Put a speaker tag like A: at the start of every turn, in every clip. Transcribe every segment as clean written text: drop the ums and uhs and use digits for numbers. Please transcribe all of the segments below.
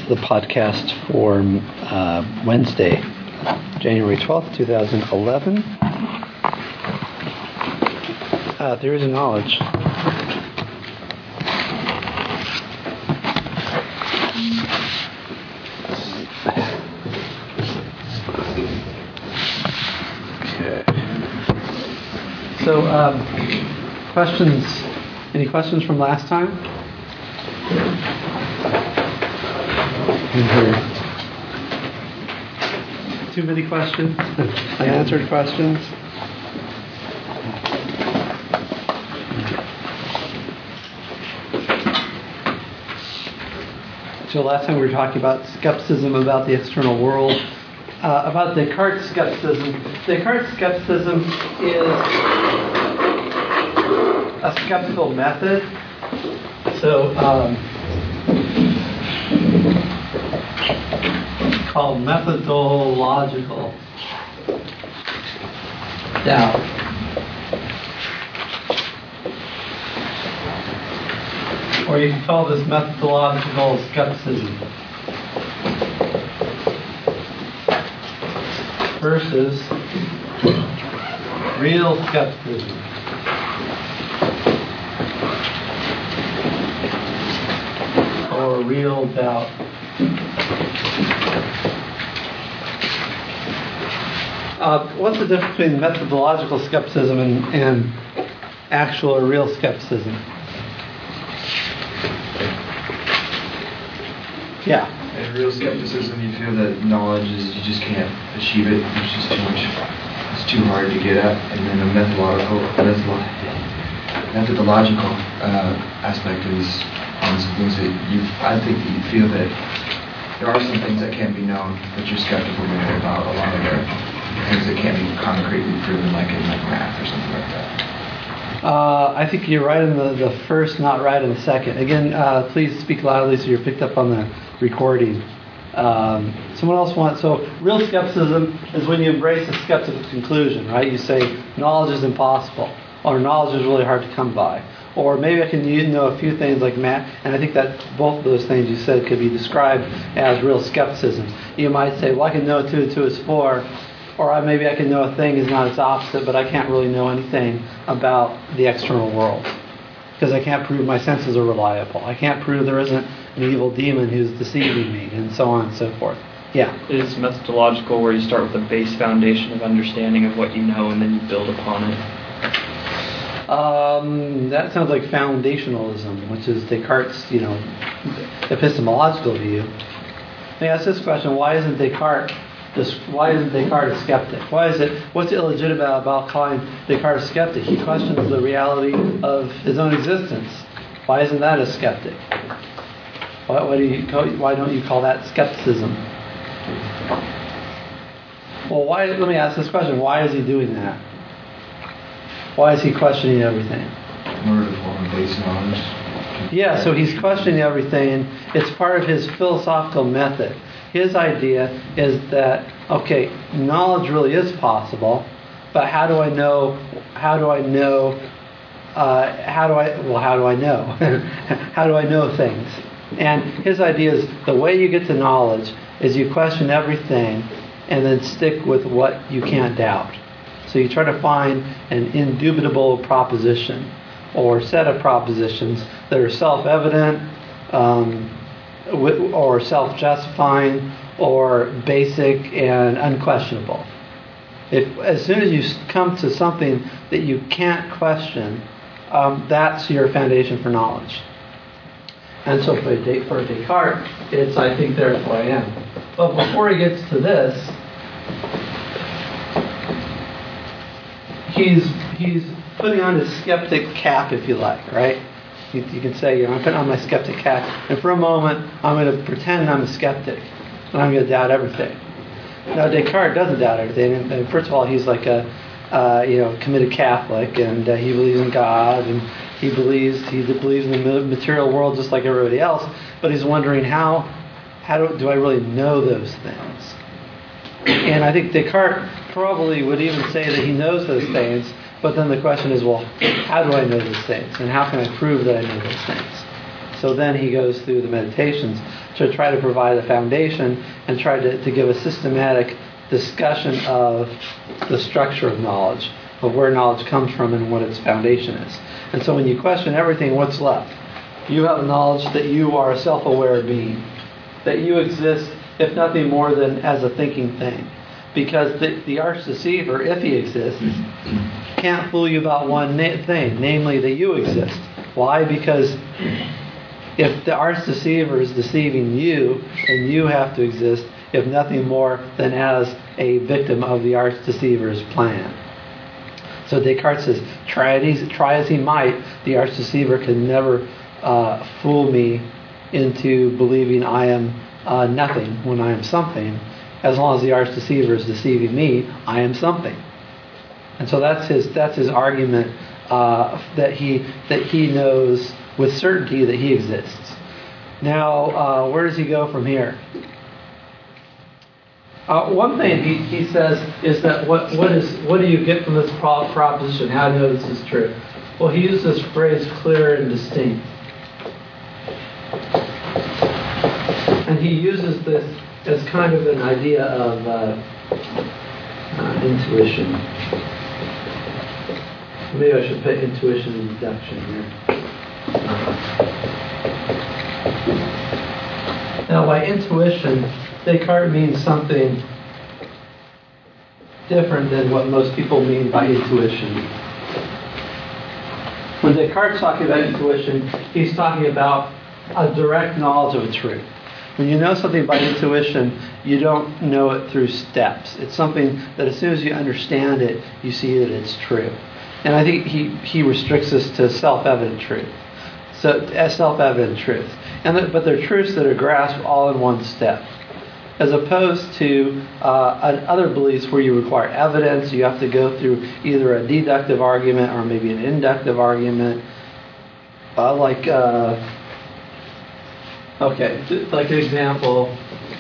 A: the podcast for Wednesday, January 12th, 2011. Theories of knowledge. Okay. So, questions? Any questions from last time? Too many questions? Unanswered questions? So last time we were talking about skepticism about the external world, about Descartes' skepticism. Descartes' skepticism is a skeptical method. So called methodological doubt. Or you can call this methodological skepticism versus real skepticism. Or real doubt. What's the difference between methodological skepticism and actual or real skepticism? Yeah.
B: In real skepticism, you feel that knowledge is, you just can't achieve it. It's just too much. It's too hard to get at. And then the methodological aspect is on some things that I think that you feel that there are some things that can't be known, but you're skeptical about a lot of their things that can't be concretely proven, like in math or something like that.
A: I think you're right in the first, not right in the second. Again, please speak loudly so you're picked up on the recording. Someone else wants, so real skepticism is when you embrace a skeptical conclusion, right? You say knowledge is impossible, or knowledge is really hard to come by. Or maybe I can know a few things like math, and I think that both of those things you said could be described as real skepticism. You might say, well, I can know 2 and 2 is 4, or maybe I can know a thing is not its opposite, but I can't really know anything about the external world because I can't prove my senses are reliable. I can't prove there isn't an evil demon who's deceiving me, and so on and so forth. Yeah.
C: It is methodological where you start with a base foundation of understanding of what you know and then you build upon it.
A: That sounds like foundationalism, which is Descartes' epistemological view. Let me ask this question: why isn't Descartes a skeptic? What's illegitimate about calling Descartes a skeptic? He questions the reality of his own existence. Why isn't that a skeptic? Why don't you call that skepticism? Well, let me ask this question: why is he doing that? Why is he questioning everything?
B: In order to form a base knowledge.
A: Yeah, so he's questioning everything. It's part of his philosophical method. His idea is that, okay, knowledge really is possible, but how do I know? How do I know things? And his idea is the way you get to knowledge is you question everything and then stick with what you can't doubt. So you try to find an indubitable proposition or set of propositions that are self-evident or self-justifying or basic and unquestionable. As soon as you come to something that you can't question, that's your foundation for knowledge. And so for Descartes, it's I think therefore I am. But before he gets to this, he's putting on his skeptic cap, if you like, right? You can say, I'm putting on my skeptic cap, and for a moment, I'm going to pretend I'm a skeptic, and I'm going to doubt everything. Now, Descartes doesn't doubt everything. And first of all, he's like a committed Catholic, and he believes in God, and he believes in the material world just like everybody else. But he's wondering how do I really know those things? And I think Descartes probably would even say that he knows those things, but then the question is, well, how do I know those things? And how can I prove that I know those things? So then he goes through the meditations to try to provide a foundation and try to give a systematic discussion of the structure of knowledge, of where knowledge comes from and what its foundation is. And so when you question everything, what's left? You have knowledge that you are a self-aware being, that you exist, if nothing more than as a thinking thing. Because the arch deceiver, if he exists, can't fool you about one thing, namely that you exist. Why? Because if the arch deceiver is deceiving you, then you have to exist, if nothing more than as a victim of the arch deceiver's plan. So Descartes says, try as he might, the arch deceiver can never fool me into believing I am nothing when I am something. As long as the arch deceiver is deceiving me, I am something. And so that's his argument, that he knows with certainty that he exists. Now, where does he go from here? One thing he says is that what do you get from this proposition? How do you know this is true? Well, he uses this phrase clear and distinct. And he uses this as kind of an idea of intuition. Maybe I should put intuition and deduction here. Now, by intuition, Descartes means something different than what most people mean by intuition. When Descartes is talking about intuition, he's talking about a direct knowledge of a truth. When you know something by intuition, you don't know it through steps. It's something that as soon as you understand it, you see that it's true. And I think he restricts us to self-evident truth. So, as self-evident truth. But they're truths that are grasped all in one step. As opposed to other beliefs where you require evidence, you have to go through either a deductive argument or maybe an inductive argument. Like an example,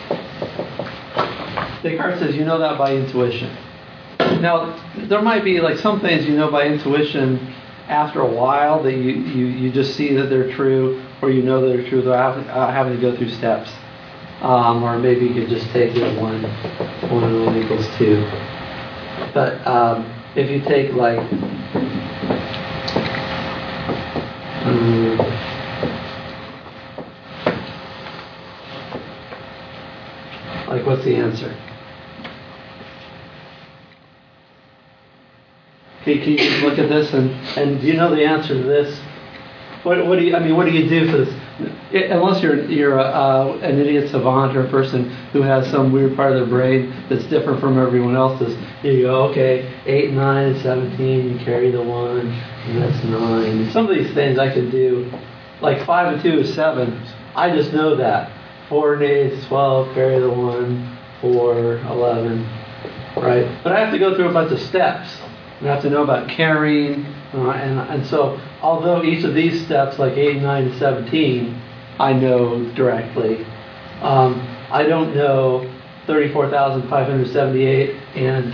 A: Descartes says you know that by intuition. Now, there might be like some things you know by intuition after a while that you just see that they're true, or you know that they're true without having to go through steps. Or maybe you could just take it 1 and 1 equals 2. But if you take like what's the answer? Can you look at this and do you know the answer to this? What do you do for this? Unless you're an idiot savant or a person who has some weird part of their brain that's different from everyone else's, you go, okay, 8, 9, and 17, you carry the 1, and that's 9. Some of these things I can do, like 5 and 2 is 7. I just know that. 4 and 8 is 12, carry the 1, 4, 11, right? But I have to go through a bunch of steps. I have to know about carrying, and so although each of these steps, like 8, 9, and 17, I know directly, I don't know 34,578 and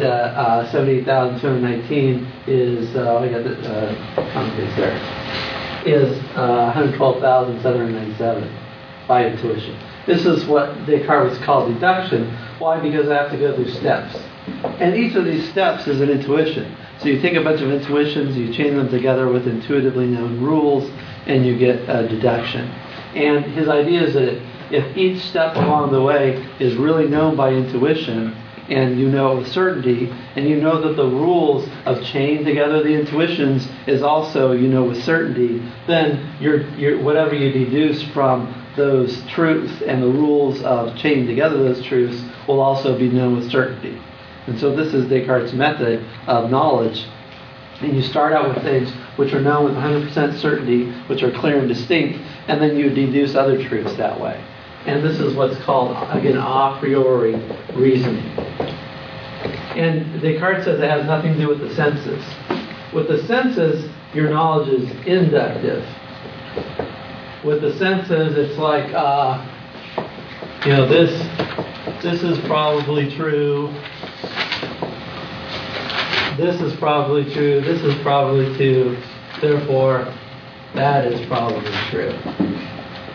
A: 78,219 is, I got the commentaries there, is 112,797 by intuition. This is what Descartes called deduction. Why? Because I have to go through steps. And each of these steps is an intuition. So you take a bunch of intuitions, you chain them together with intuitively known rules, and you get a deduction. And his idea is that if each step along the way is really known by intuition, and you know with certainty, and you know that the rules of chain together the intuitions is also you know with certainty, then you're whatever you deduce from those truths and the rules of chaining together those truths will also be known with certainty. And so this is Descartes' method of knowledge. And you start out with things which are known with 100% certainty, which are clear and distinct, and then you deduce other truths that way. And this is what's called, again, a priori reasoning. And Descartes says it has nothing to do with the senses. With the senses, your knowledge is inductive. With the senses, it's like, this is probably true. This is probably true. This is probably true. Therefore, that is probably true.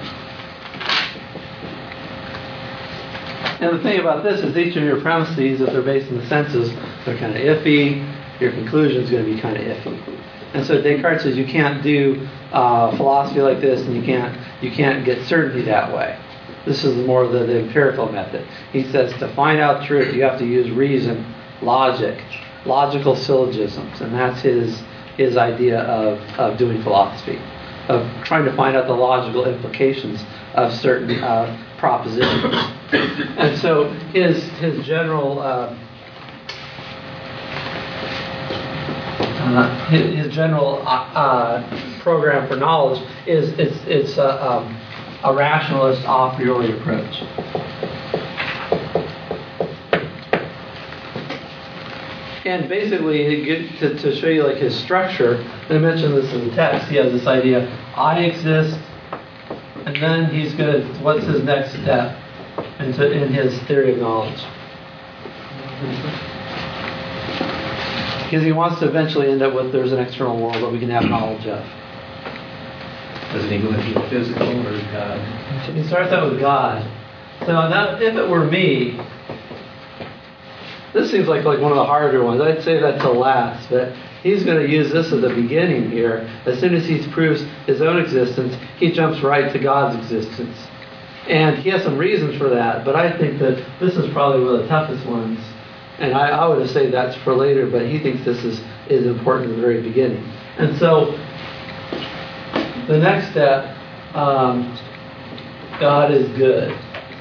A: And the thing about this is each of your premises, if they're based on the senses, they're kind of iffy. Your conclusion is going to be kind of iffy. And so Descartes says you can't do philosophy like this, and you can't get certainty that way. This is more of the empirical method. He says to find out truth, you have to use reason, logic, logical syllogisms, and that's his idea of doing philosophy, of trying to find out the logical implications of certain propositions. And so his general program for knowledge is it's a rationalist a priori approach. And basically, to show you like his structure, and I mentioned this in the text, he has this idea: I exist, and then he's going to, what's his next step in his theory of knowledge? Because he wants to eventually end up with there's an external world that we can have knowledge of.
D: Doesn't he go into physical or God?
A: So he starts out with God. So now, if it were me, this seems like one of the harder ones. I'd say that to last, but he's going to use this at the beginning here. As soon as he proves his own existence, he jumps right to God's existence. And he has some reasons for that, but I think that this is probably one of the toughest ones. And I would have said that's for later, but he thinks this is important at the very beginning. And so the next step, God is good.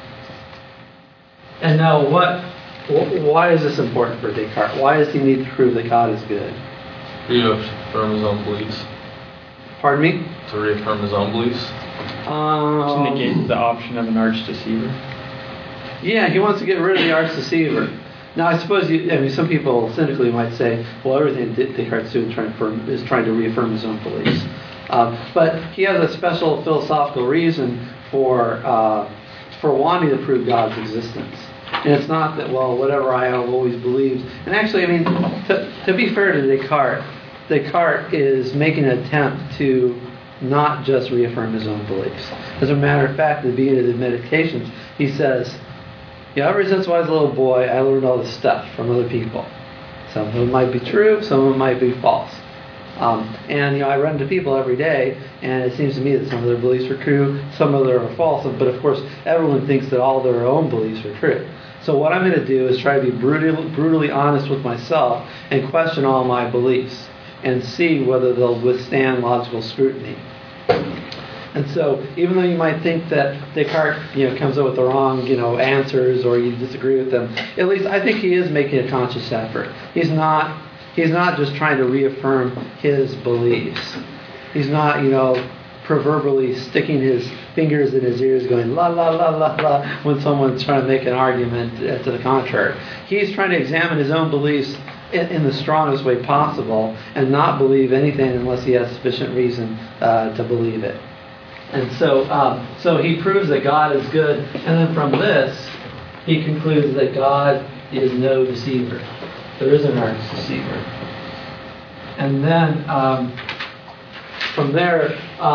A: And now why is this important for Descartes? Why does he need to prove that God is good?
E: Reaffirm his own beliefs.
A: Pardon me?
E: To reaffirm his own beliefs.
C: To negate the option of an arch deceiver.
A: Yeah, he wants to get rid of the arch deceiver. Now, I suppose some people cynically might say, well, everything Descartes is doing is trying to reaffirm his own beliefs. But he has a special philosophical reason for wanting to prove God's existence. And it's not that, well, whatever I have always believed. And actually, to be fair to Descartes is making an attempt to not just reaffirm his own beliefs. As a matter of fact, at the beginning of the Meditations, he says, ever since I was a little boy, I learned all this stuff from other people. Some of it might be true, some of it might be false. And I run into people every day, and it seems to me that some of their beliefs are true, some of them are false. But of course, everyone thinks that all their own beliefs are true. So what I'm going to do is try to be brutally honest with myself and question all my beliefs and see whether they'll withstand logical scrutiny. And so, even though you might think that Descartes, comes up with the wrong, answers, or you disagree with them, at least I think he is making a conscious effort. He's not just trying to reaffirm his beliefs. He's not, proverbially sticking his fingers in his ears going la la la la la when someone's trying to make an argument to the contrary. He's trying to examine his own beliefs in the strongest way possible and not believe anything unless he has sufficient reason to believe it. And so he proves that God is good, and then from this he concludes that God is no deceiver. There is an arch deceiver. And then from there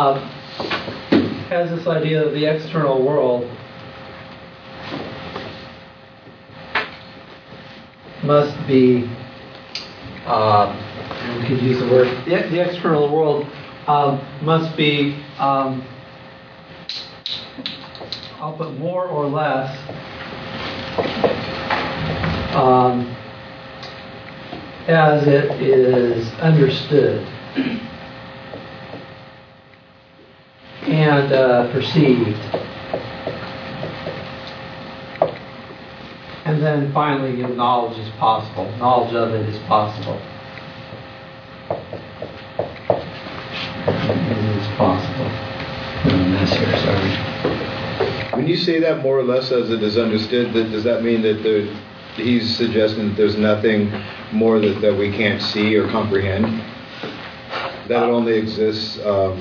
A: has this idea that the external world must be, we could use the word, the external world must be, I'll put more or less, as it is understood and perceived. And then finally, knowledge is possible. Knowledge of it is possible. It is possible. Mess here, sorry.
F: When you say that more or less as it is understood, does that mean that he's suggesting that there's nothing more that we can't see or comprehend? That it only exists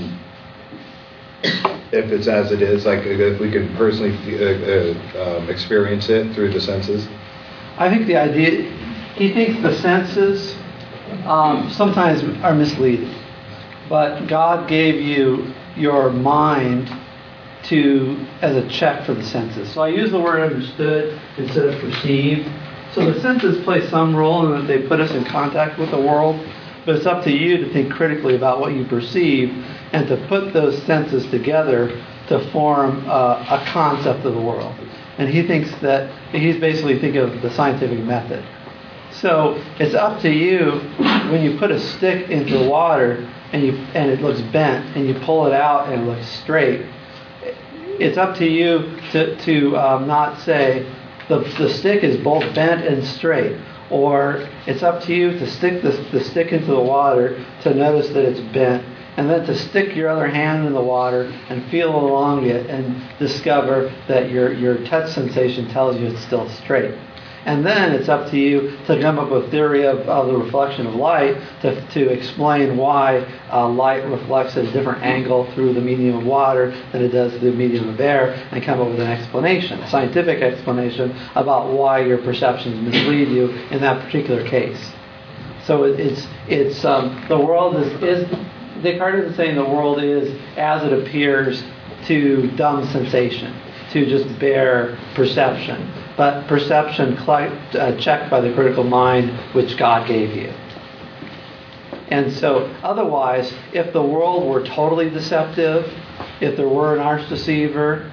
F: if it's as it is, like if we can personally experience it through the senses?
A: I think the idea, he thinks the senses sometimes are misleading. But God gave you your mind as a check for the senses. So I use the word understood instead of perceived. So the senses play some role in that they put us in contact with the world, but it's up to you to think critically about what you perceive and to put those senses together to form a concept of the world. And he thinks that he's basically thinking of the scientific method. So it's up to you when you put a stick into the water and it looks bent and you pull it out and it looks straight. It's up to you to not say the stick is both bent and straight, or it's up to you to stick the stick into the water to notice that it's bent, and then to stick your other hand in the water and feel along it and discover that your touch sensation tells you it's still straight. And then it's up to you to come up with a theory of the reflection of light to explain why light reflects at a different angle through the medium of water than it does through the medium of air, and come up with an explanation, a scientific explanation about why your perceptions mislead you in that particular case. So it's the world is Descartes isn't saying the world is as it appears to dumb sensation, to just bare perception, but perception checked by the critical mind which God gave you. And so otherwise, if the world were totally deceptive, if there were an arch deceiver,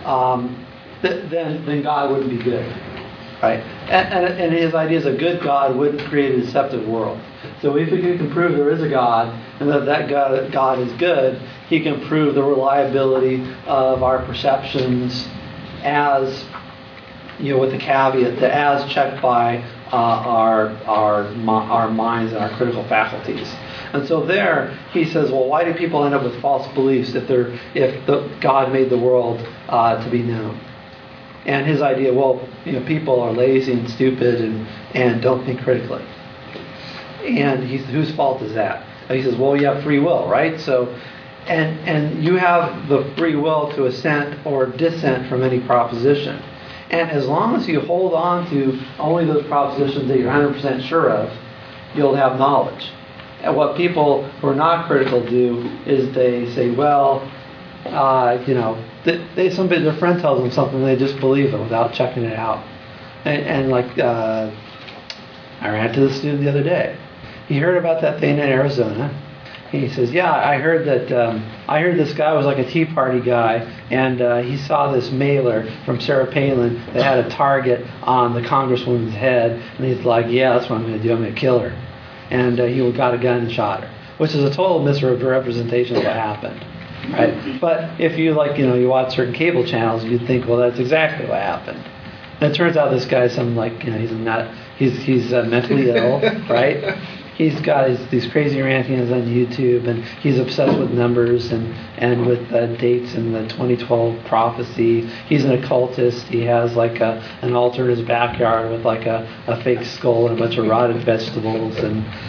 A: then God wouldn't be good. Right? And his idea is a good God wouldn't create a deceptive world. So if he can prove there is a God and that God is good, he can prove the reliability of our perceptions as, with the caveat that as checked by our minds and our critical faculties. And so there he says, well, why do people end up with false beliefs if God made the world to be known? And his idea, people are lazy and stupid and don't think critically. And whose fault is that? And he says, well, you have free will, right? So, and you have the free will to assent or dissent from any proposition. And as long as you hold on to only those propositions that you're 100% sure of, you'll have knowledge. And what people who are not critical do is they say, their friend tells them something, they just believe it without checking it out. And I ran to the student the other day. He heard about that thing in Arizona. He says, I heard this guy was like a Tea Party guy, and he saw this mailer from Sarah Palin that had a target on the congresswoman's head, and he's like, that's what I'm going to do, I'm going to kill her. And he got a gun and shot her, which is a total misrepresentation of what happened. Right? But if you you watch certain cable channels, you'd think, well, that's exactly what happened. And it turns out this guy's he's mentally ill, right? He's got these crazy rantings on YouTube, and he's obsessed with numbers and with dates in the 2012 prophecy. He's an occultist. He has an altar in his backyard with a fake skull and a bunch of rotted vegetables,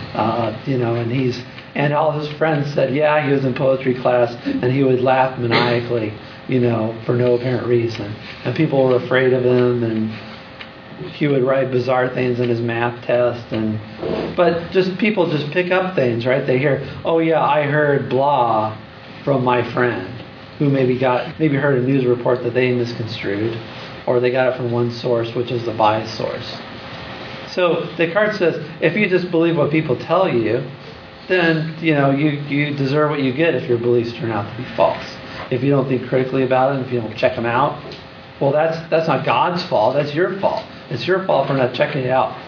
A: and all his friends said, he was in poetry class, and he would laugh maniacally, for no apparent reason. And people were afraid of him, and he would write bizarre things in his math test. But people just pick up things, right? They hear, I heard blah from my friend, who maybe heard a news report that they misconstrued, or they got it from one source, which is the biased source. So Descartes says, if you just believe what people tell you, then you deserve what you get if your beliefs turn out to be false. If you don't think critically about it, if you don't check them out, well, that's not God's fault. That's your fault. It's your fault for not checking it out.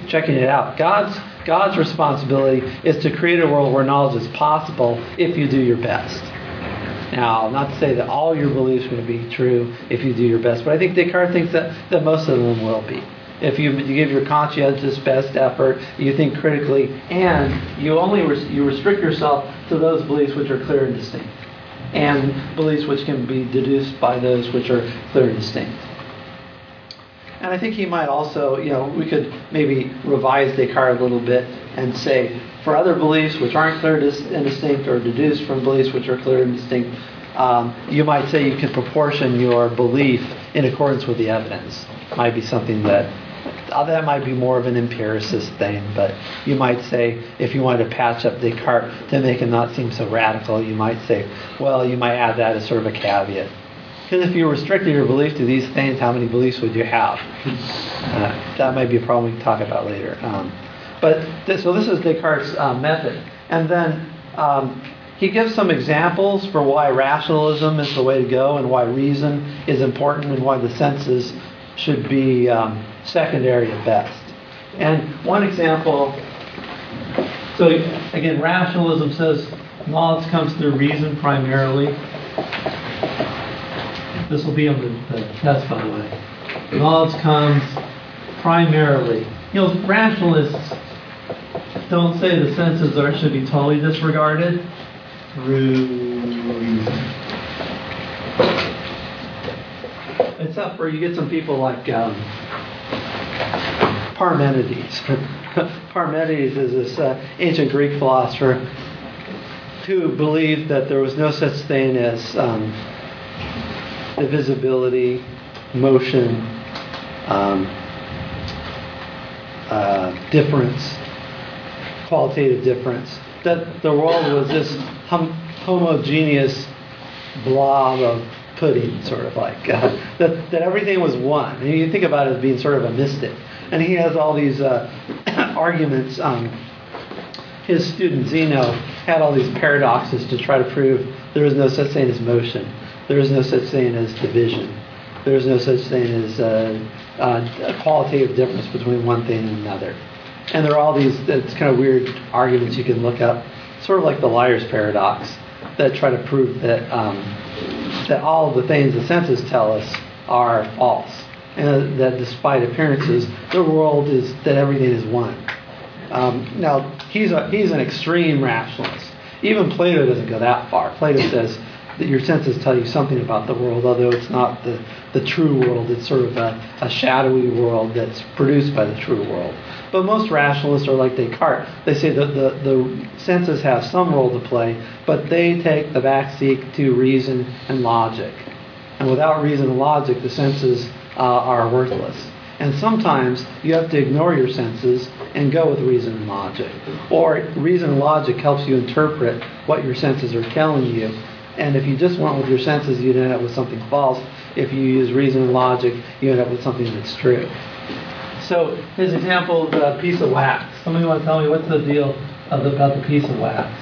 A: God's responsibility is to create a world where knowledge is possible if you do your best. Now, not to say that all your beliefs are going to be true if you do your best, but I think Descartes thinks that most of them will be. If you give your conscientious best effort, you think critically, and you restrict yourself to those beliefs which are clear and distinct, and beliefs which can be deduced by those which are clear and distinct. And I think he might also, we could maybe revise Descartes a little bit and say, for other beliefs which aren't clear and distinct, or deduced from beliefs which are clear and distinct, you might say you can proportion your belief in accordance with the evidence. Might be something that might be more of an empiricist thing, but you might say, if you wanted to patch up Descartes to make him not seem so radical, you might say, you might add that as sort of a caveat. Because if you restricted your belief to these things, how many beliefs would you have? That might be a problem we can talk about later. So this is Descartes' method. And then he gives some examples for why rationalism is the way to go and why reason is important and why the senses should be secondary at best. And one example, so again, rationalism says knowledge comes through reason primarily. This will be on the test, by the way. Knowledge comes primarily. Rationalists don't say the senses should be totally disregarded through reason. Except for you get some people like Parmenides. Parmenides is this ancient Greek philosopher who believed that there was no such thing as divisibility, motion, difference, qualitative difference. That the world was this homogeneous blob of pudding, sort of like that everything was one. And you think about it as being sort of a mystic. And he has all these arguments. His student Zeno had all these paradoxes to try to prove there is no such thing as motion. There is no such thing as division. There is no such thing as a qualitative difference between one thing and another. And there are all these it's kind of weird arguments you can look up, sort of like the liar's paradox, that try to prove that that all of the things the senses tell us are false, and that despite appearances, the world is that everything is one. Now he's an extreme rationalist. Even Plato doesn't go that far. Plato says that your senses tell you something about the world, although it's not the true world. It's sort of a shadowy world that's produced by the true world. But most rationalists are like Descartes. They say that the senses have some role to play, but they take the backseat to reason and logic. And without reason and logic, the senses are worthless. And sometimes you have to ignore your senses and go with reason and logic. Or reason and logic helps you interpret what your senses are telling you. And if you just went with your senses, you'd end up with something false. If you use reason and logic, you end up with something that's true. So his example is a piece of wax. Somebody want to tell me what's the deal about the piece of wax?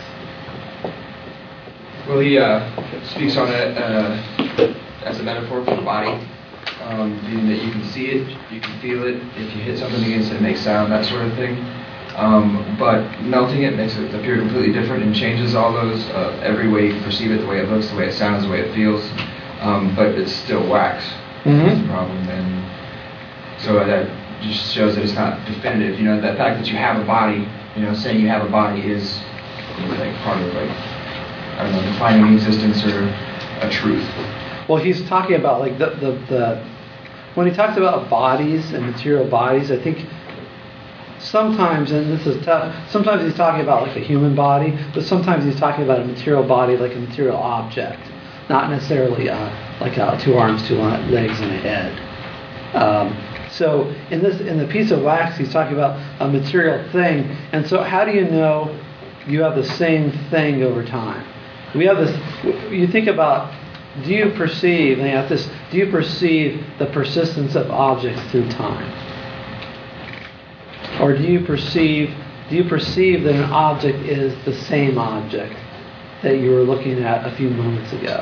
B: Well, he speaks on it as a metaphor for the body, meaning that you can see it, you can feel it. If you hit something against it, it makes sound, that sort of thing. But melting it makes it appear completely different and changes all those, every way you perceive it, the way it looks, the way it sounds, the way it feels. But it's still wax. That's the problem. And so that just shows that it's not definitive. The fact that you have a body, saying you have a body is like part of defining existence or a truth.
A: Well, he's talking about like the when he talks about bodies and material bodies, I think sometimes, and this is tough, sometimes he's talking about like a human body, but sometimes he's talking about a material body like a material object, not necessarily like 2 arms, 2 legs, and a head. So in the piece of wax, he's talking about a material thing. And so how do you know you have the same thing over time? We have this. You think about, do you perceive the persistence of objects through time? Or do you perceive that an object is the same object that you were looking at a few moments ago?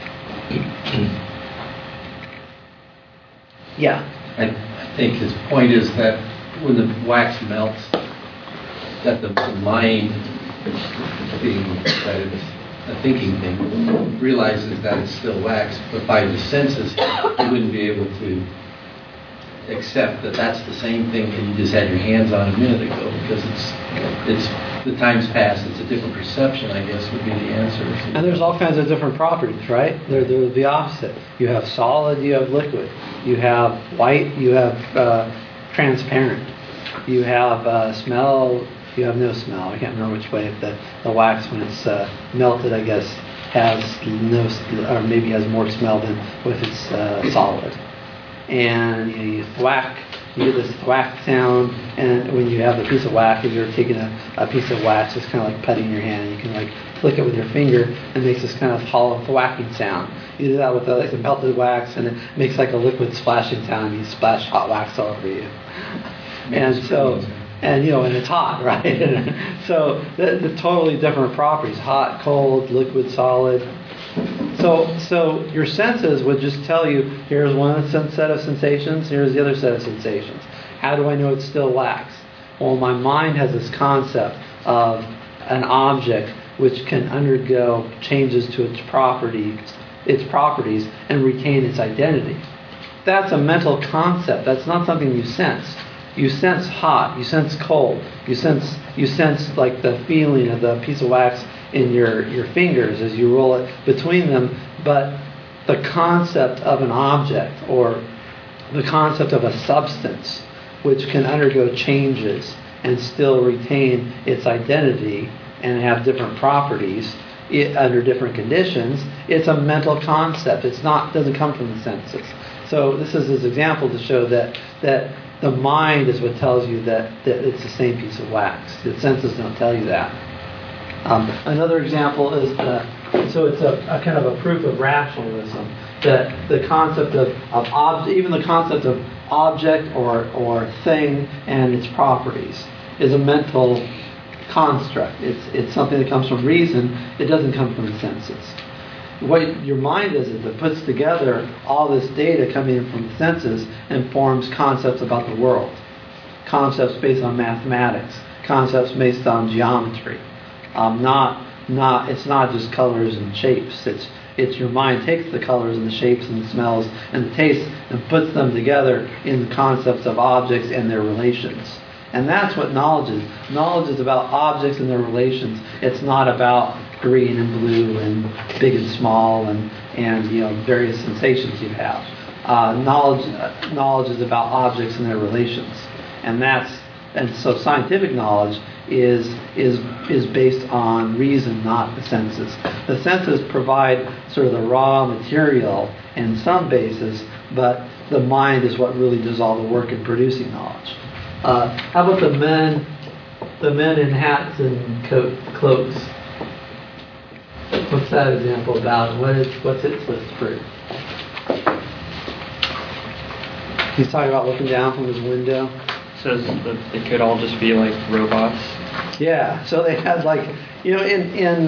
A: Yeah.
D: I think his point is that when the wax melts, that the mind, being that it's a thinking thing, realizes that it's still wax, but by the senses, you wouldn't be able to accept that that's the same thing that you just had your hands on a minute ago, because it's the time's passed. It's a different perception, I guess, would be the answer.
A: And there's all kinds of different properties, right? They're the opposite. You have solid, you have liquid. You have white, you have transparent. You have smell, you have no smell. I can't remember which way. The wax, when it's melted, I guess, has no, or maybe has more smell than if it's solid. And you thwack you get this thwack sound, and when you have a piece of wax, if you're taking a piece of wax, it's kind of like putting your hand. You can like flick it with your finger, and it makes this kind of hollow thwacking sound. You do that with like the melted wax, and it makes like a liquid splashing sound. You splash hot wax all over you, and so. And and it's hot, right? So the totally different properties: hot, cold, liquid, solid. So your senses would just tell you, here's one set of sensations, here's the other set of sensations. How do I know it's still wax? Well, my mind has this concept of an object which can undergo changes to its properties and retain its identity. That's a mental concept. That's not something you sense. You sense hot, you sense cold, you sense like the feeling of the piece of wax in your fingers as you roll it between them, but the concept of an object or the concept of a substance which can undergo changes and still retain its identity and have different properties under different conditions, it's a mental concept. Doesn't come from the senses. So this is his example to show that the mind is what tells you that it's the same piece of wax. The senses don't tell you that. Another example is it's a kind of a proof of rationalism that the concept of object, even the concept of object or thing and its properties, is a mental construct. It's something that comes from reason. It doesn't come from the senses. What your mind is that puts together all this data coming in from the senses and forms concepts about the world. Concepts based on mathematics. Concepts based on geometry. It's not just colors and shapes. It's your mind takes the colors and the shapes and the smells and the tastes and puts them together in the concepts of objects and their relations. And that's what knowledge is. Knowledge is about objects and their relations. It's not about green and blue and big and small and various sensations you have. Knowledge is about objects and their relations, and so scientific knowledge is based on reason, not the senses. The senses provide sort of the raw material in some basis, but the mind is what really does all the work in producing knowledge. How about the men in hats and cloaks? What's that example about? What's its list proof? He's talking about looking down from his window.
C: Says that they could all just be like robots.
A: Yeah. So they had in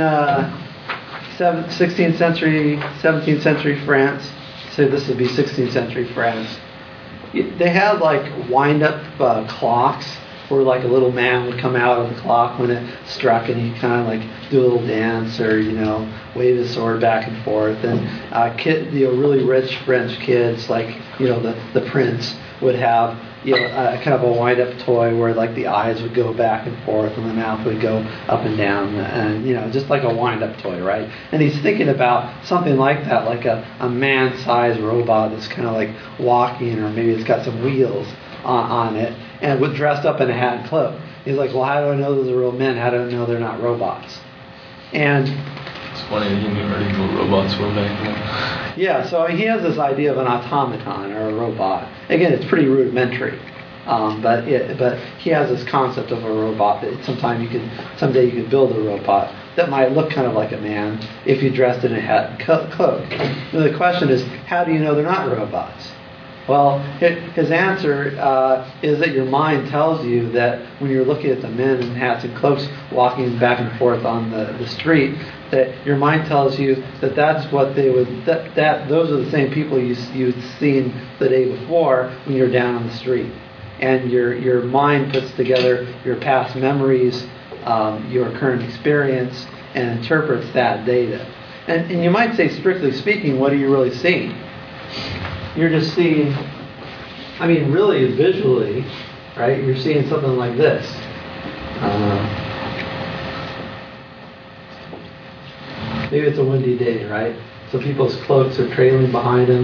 A: 16th century, 17th century France. So this would be 16th century France. They had wind-up clocks where a little man would come out of the clock when it struck, and he'd kind of do a little dance or wave his sword back and forth. And really rich French kids the prince would have kind of a wind-up toy where the eyes would go back and forth and the mouth would go up and down, and just like a wind-up toy, right? And he's thinking about something like that, like a man-sized robot that's kind of walking, or maybe it's got some wheels on it, and was dressed up in a hat and cloak. He's like, well, how do I know those are real men? How do I know they're not robots? And
E: it's funny that he knew already what robots were back then.
A: Yeah, so he has this idea of an automaton or a robot. Again, it's pretty rudimentary, but he has this concept of a robot that someday you could build a robot that might look kind of like a man if you dressed in a hat and cloak. And the question is, how do you know they're not robots? Well, his answer is that your mind tells you that when you're looking at the men in hats and cloaks walking back and forth on the street, that your mind tells you that that's what they would those are the same people you'd seen the day before when you're down on the street, and your mind puts together your past memories, your current experience, and interprets that data. And you might say, strictly speaking, what are you really seeing? You're just seeing, really visually, right? You're seeing something like this. Maybe it's a windy day, right? So people's cloaks are trailing behind them.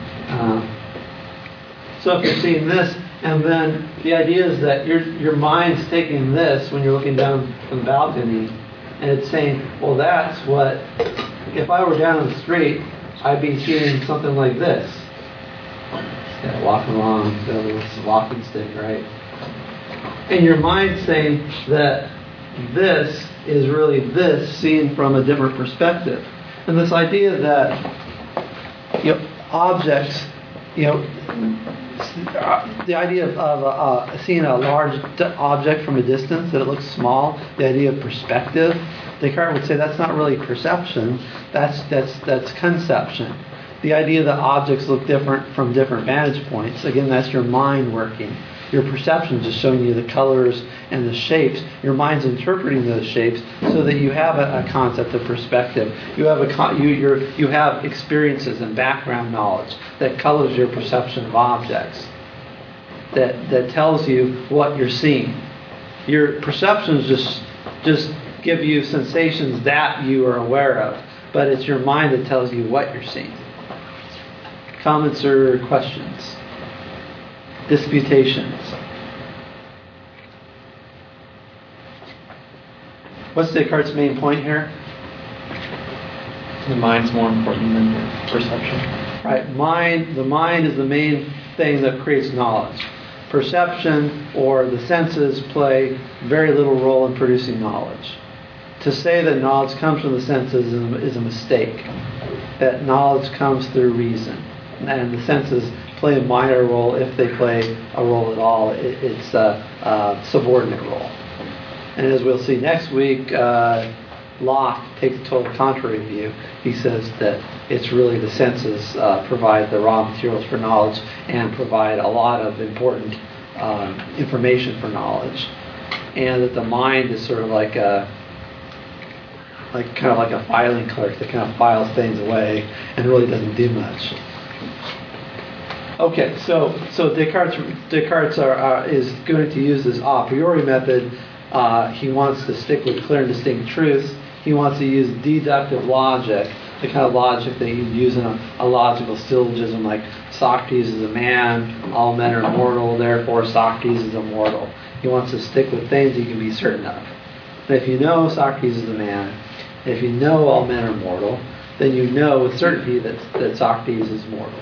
A: So if you're seeing this, and then the idea is that your mind's taking this when you're looking down from the balcony, and it's saying, well, that's what, if I were down on the street, I'd be seeing something like this. Yeah, walking along the walking stick, right? And your mind's saying that this is really this seen from a different perspective. And this idea that objects, the idea of seeing a large object from a distance, that it looks small, the idea of perspective, Descartes would say that's not really perception, that's conception. The idea that objects look different from different vantage points, again, that's your mind working. Your perception is just showing you the colors and the shapes. Your mind's interpreting those shapes so that you have a concept of perspective. You have experiences and background knowledge that colors your perception of objects. That tells you what you're seeing. Your perceptions just give you sensations that you are aware of, but it's your mind that tells you what you're seeing. Comments or questions? Disputations. What's Descartes' main point here?
C: The mind's more important than your perception.
A: Right. The mind is the main thing that creates knowledge. Perception or the senses play very little role in producing knowledge. To say that knowledge comes from the senses is a mistake. That knowledge comes through reason. And the senses play a minor role, if they play a role at all. It's a subordinate role. And as we'll see next week, Locke takes a total contrary view. He says that it's really the senses provide the raw materials for knowledge and provide a lot of important information for knowledge, and that the mind is sort of like a filing clerk that kind of files things away and really doesn't do much. Okay, so Descartes is going to use this a priori method. He wants to stick with clear and distinct truths. He wants to use deductive logic, the kind of logic that you'd use in a logical syllogism, like Socrates is a man, all men are mortal, therefore Socrates is immortal. He wants to stick with things you can be certain of. And if you know Socrates is a man, and if you know all men are mortal, then you know with certainty that Socrates is mortal.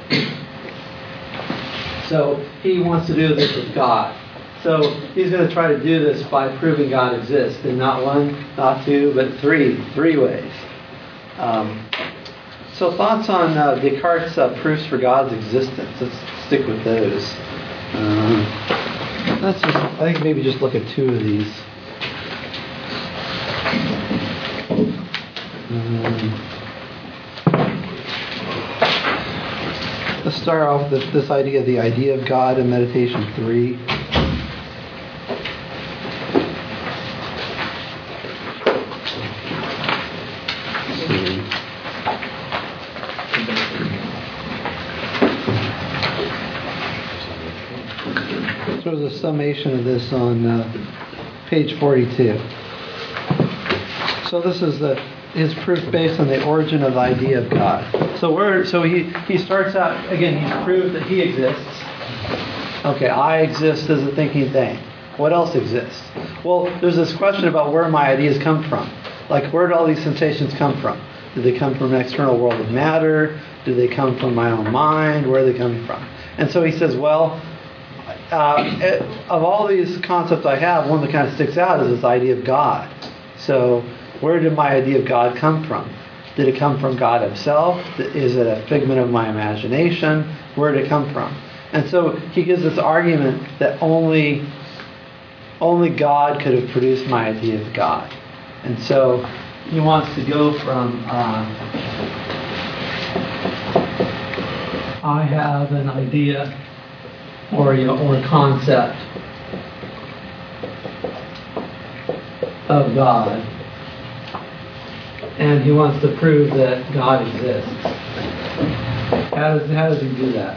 A: So he wants to do this with God. So he's going to try to do this by proving God exists in not one, not two, but three ways. So thoughts on Descartes' proofs for God's existence? Let's stick with those. I think maybe just look at two of these. Let's start off with this idea, the idea of God in Meditation 3. So there's a summation of this on page 42. So this is his proof based on the origin of the idea of God. So he starts out, again, he's proved that he exists. Okay, I exist as a thinking thing. What else exists? Well, there's this question about where my ideas come from. Like, where do all these sensations come from? Do they come from an external world of matter? Do they come from my own mind? Where are they coming from? And so he says, well, of all these concepts I have, one that kind of sticks out is this idea of God. So where did my idea of God come from? Did it come from God himself? Is it a figment of my imagination? Where did it come from? And so he gives this argument that only God could have produced my idea of God. And so he wants to go from I have an idea or a concept of God, and he wants to prove that God exists. How does he do that?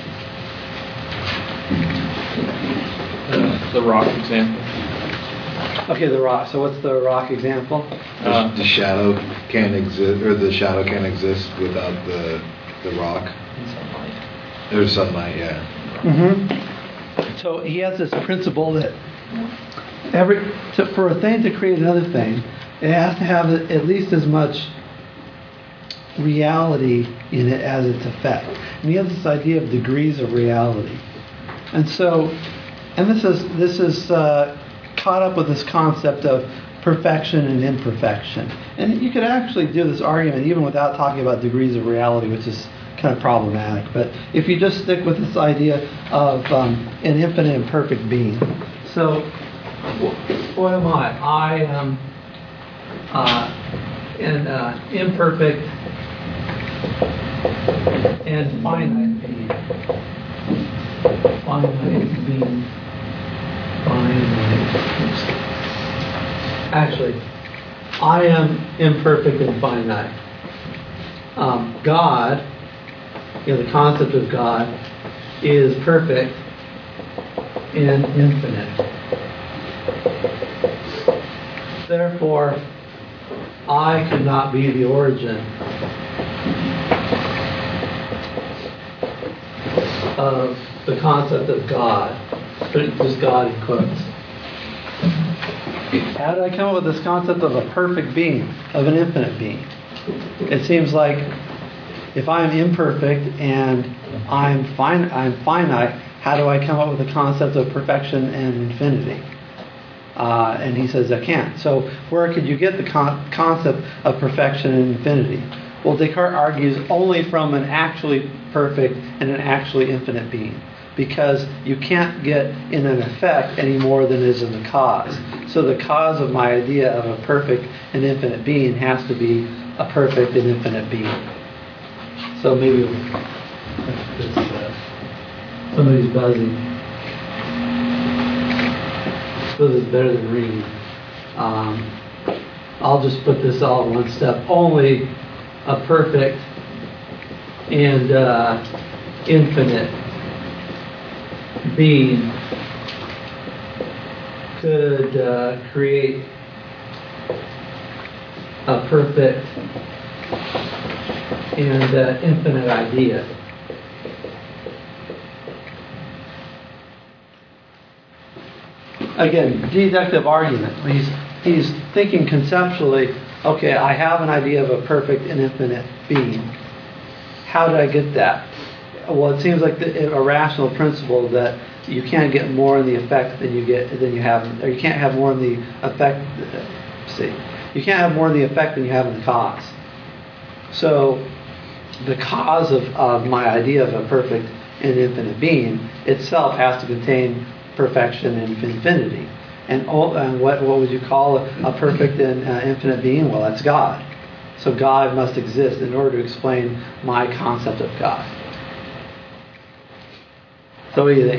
C: The rock example.
A: Okay, the rock. So what's the rock example?
F: The shadow can't exist, or the shadow can't exist without the rock.
C: Sunlight.
F: There's sunlight, yeah.
A: Mm-hmm. So he has this principle that for a thing to create another thing, it has to have at least as much reality in it as its effect. And he has this idea of degrees of reality. And so, and this is caught up with this concept of perfection and imperfection. And you could actually do this argument even without talking about degrees of reality, which is kind of problematic. But if you just stick with this idea of an infinite and perfect being. So, what am I? I am an imperfect and finite being. Finite being. Actually, I am imperfect and finite. God, the concept of God, is perfect and infinite. Therefore, I could not be the origin of the concept of God. Just God in quotes. How did I come up with this concept of a perfect being, of an infinite being? It seems like if I'm imperfect and I'm finite, how do I come up with the concept of perfection and infinity? And he says I can't. So where could you get the concept of perfection and infinity? Well, Descartes argues only from an actually perfect and an actually infinite being, because you can't get in an effect any more than is in the cause. So the cause of my idea of a perfect and infinite being has to be a perfect and infinite being. So maybe somebody's buzzing. I suppose it's better than ringing. I'll just put this all in one step. Only a perfect and infinite being could create a perfect and infinite idea. Again, deductive argument. He's thinking conceptually, okay, I have an idea of a perfect and infinite being. How did I get that? Well, it seems like a rational principle that you can't get more in the effect than you have, or you can't have more in the effect. You can't have more in the effect than you have in the cause. So, the cause of my idea of a perfect and infinite being itself has to contain perfection and infinity. And what would you call a perfect and infinite being? Well, that's God. So God must exist in order to explain my concept of God. So what do you think?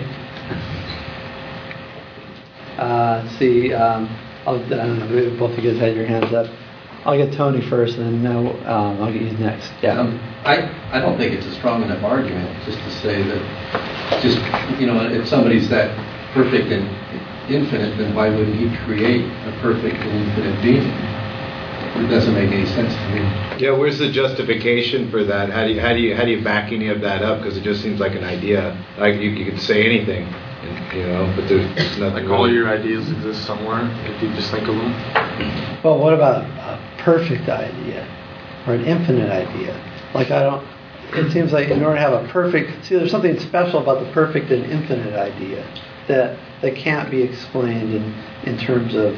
A: I don't know, both of you guys had your hands up. I'll get Tony first, and then I'll get you next. Yeah.
D: I don't think it's a strong enough argument just to say that, if somebody's that perfect and infinite, then why wouldn't he create a perfect and infinite being? It doesn't make any sense to me.
F: Yeah, where's the justification for that? How do you back any of that up? Because it just seems like an idea. Like you could say anything, but there's nothing.
E: Like all your ideas exist somewhere if you just think of them.
A: Well, what about a perfect idea or an infinite idea? It seems like in order to have a perfect, there's something special about the perfect and infinite idea that can't be explained in terms of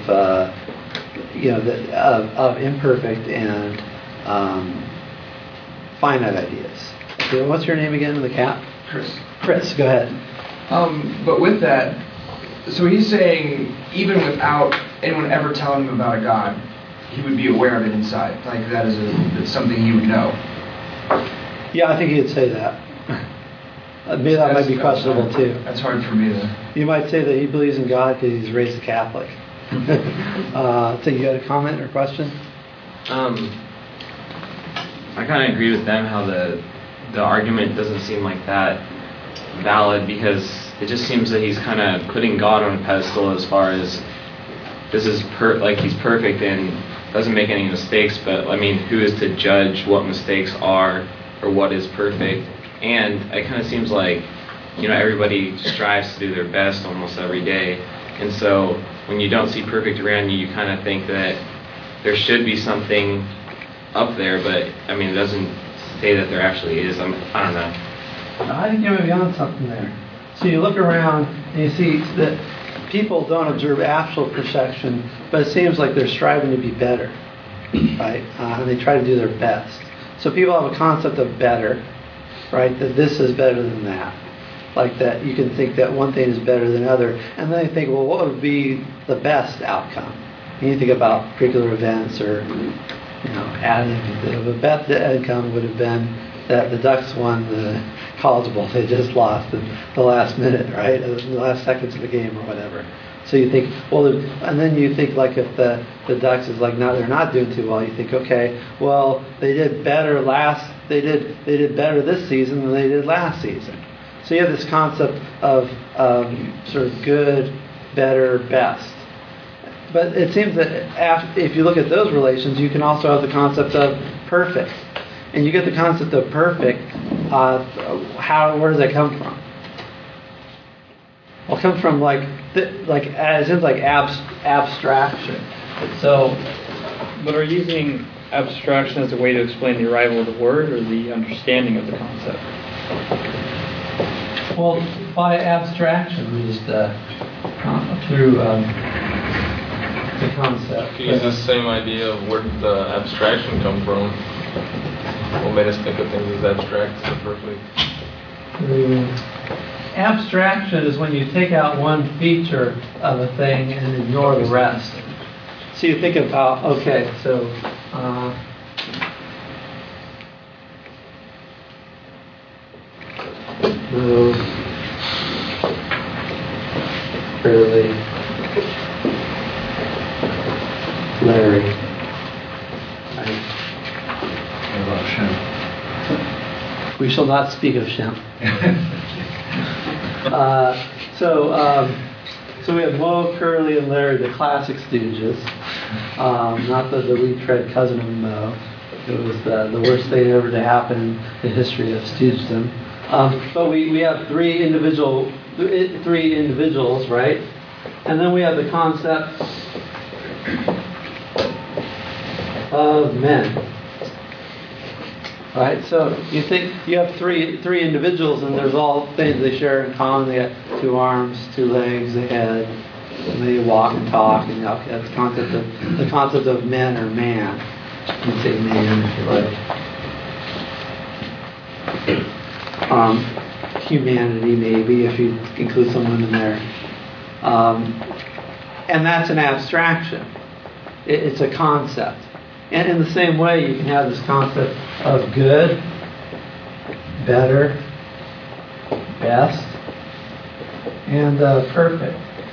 A: of imperfect and finite ideas. So what's your name again, the cat? Chris, go ahead.
B: But with that, so he's saying even without anyone ever telling him about a God, he would be aware of it inside. Like it's something he would know.
A: Yeah, I think he'd say that. Maybe that might be questionable too.
B: That's hard for me to...
A: You might say that he believes in God because he's raised a Catholic. So you got a comment or question?
G: I kind of agree with them how the argument doesn't seem like that valid, because it just seems that he's kind of putting God on a pedestal as far as this is he's perfect and doesn't make any mistakes, but I mean, who is to judge what mistakes are or what is perfect? And it kind of seems like everybody strives to do their best almost every day, and so when you don't see perfect around you, you kind of think that there should be something up there, but I mean, it doesn't say that there actually is. I don't know.
A: I think you may be on something there. So you look around and you see that people don't observe absolute perfection, but it seems like they're striving to be better, right? And they try to do their best. So people have a concept of better, right? That this is better than that. Like that you can think that one thing is better than other. And then they think, well, what would be the best outcome? And you think about particular events or, adding the best outcome would have been that the Ducks won the College Bowl. They just lost in the last minute, right? In the last seconds of the game or whatever. So you think, well, and then you think like if the Ducks is like, no, they're not doing too well. You think, okay, well, they did better they did better this season than they did last season. So you have this concept of sort of good, better, best. But it seems that if you look at those relations, you can also have the concept of perfect. And you get the concept of perfect, where does that come from? Well, it comes from abstraction. So,
C: But are you using abstraction as a way to explain the arrival of the word or the understanding of the concept?
A: well, by abstraction, we just through the concept.
E: Use the same idea of where did the abstraction come from? What made us think of things as abstract and perfect?
A: Abstraction is when you take out one feature of a thing and ignore the rest. So you think about, okay, so Curly, Larry.
B: What about Shem?
A: We shall not speak of Shem. So we have Moe, Curly, and Larry, the classic Stooges. Not the retread cousin of Moe. It was the worst thing ever to happen in the history of Stoogedom. But we have three individuals, right? And then we have the concept of men. Right, so you think you have three individuals, and there's all things they share in common. They have 2 arms, 2 legs, a head, and they walk and talk, and that's the concept of men or man. You can say man if you like. Humanity, maybe, if you include someone in there. And that's an abstraction. It's a concept. And in the same way, you can have this concept of good, better, best, and perfect.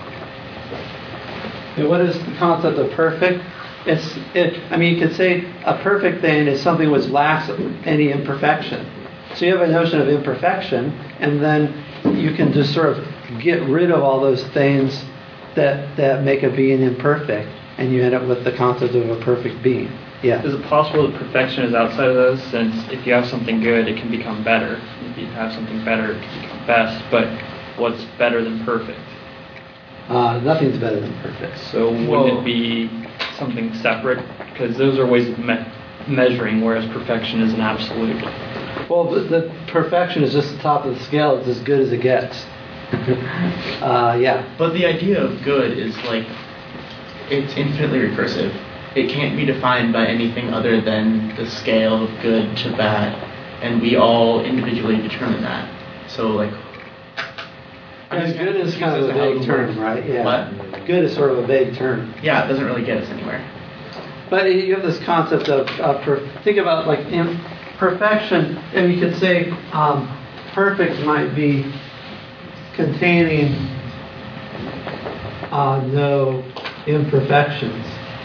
A: And what is the concept of perfect? You could say a perfect thing is something which lacks any imperfection. So you have a notion of imperfection, and then you can just sort of get rid of all those things that make a being imperfect, and you end up with the concept of a perfect being. Yeah.
C: Is it possible that perfection is outside of those? Since if you have something good, it can become better. If you have something better, it can become best. But what's better than perfect?
A: Nothing's better than perfect.
C: So wouldn't it be something separate? Because those are ways of measuring, whereas perfection is an absolute.
A: Well, the perfection is just the top of the scale. It's as good as it gets. Yeah.
H: But the idea of good is it's infinitely recursive. It can't be defined by anything other than the scale of good to bad, and we all individually determine that. So,
A: good is kind of a vague term, right? Yeah.
H: What?
A: Good is sort of a vague term.
H: Yeah, it doesn't really get us anywhere.
A: But you have this concept of think about perfection, and you could say perfect might be containing no imperfections.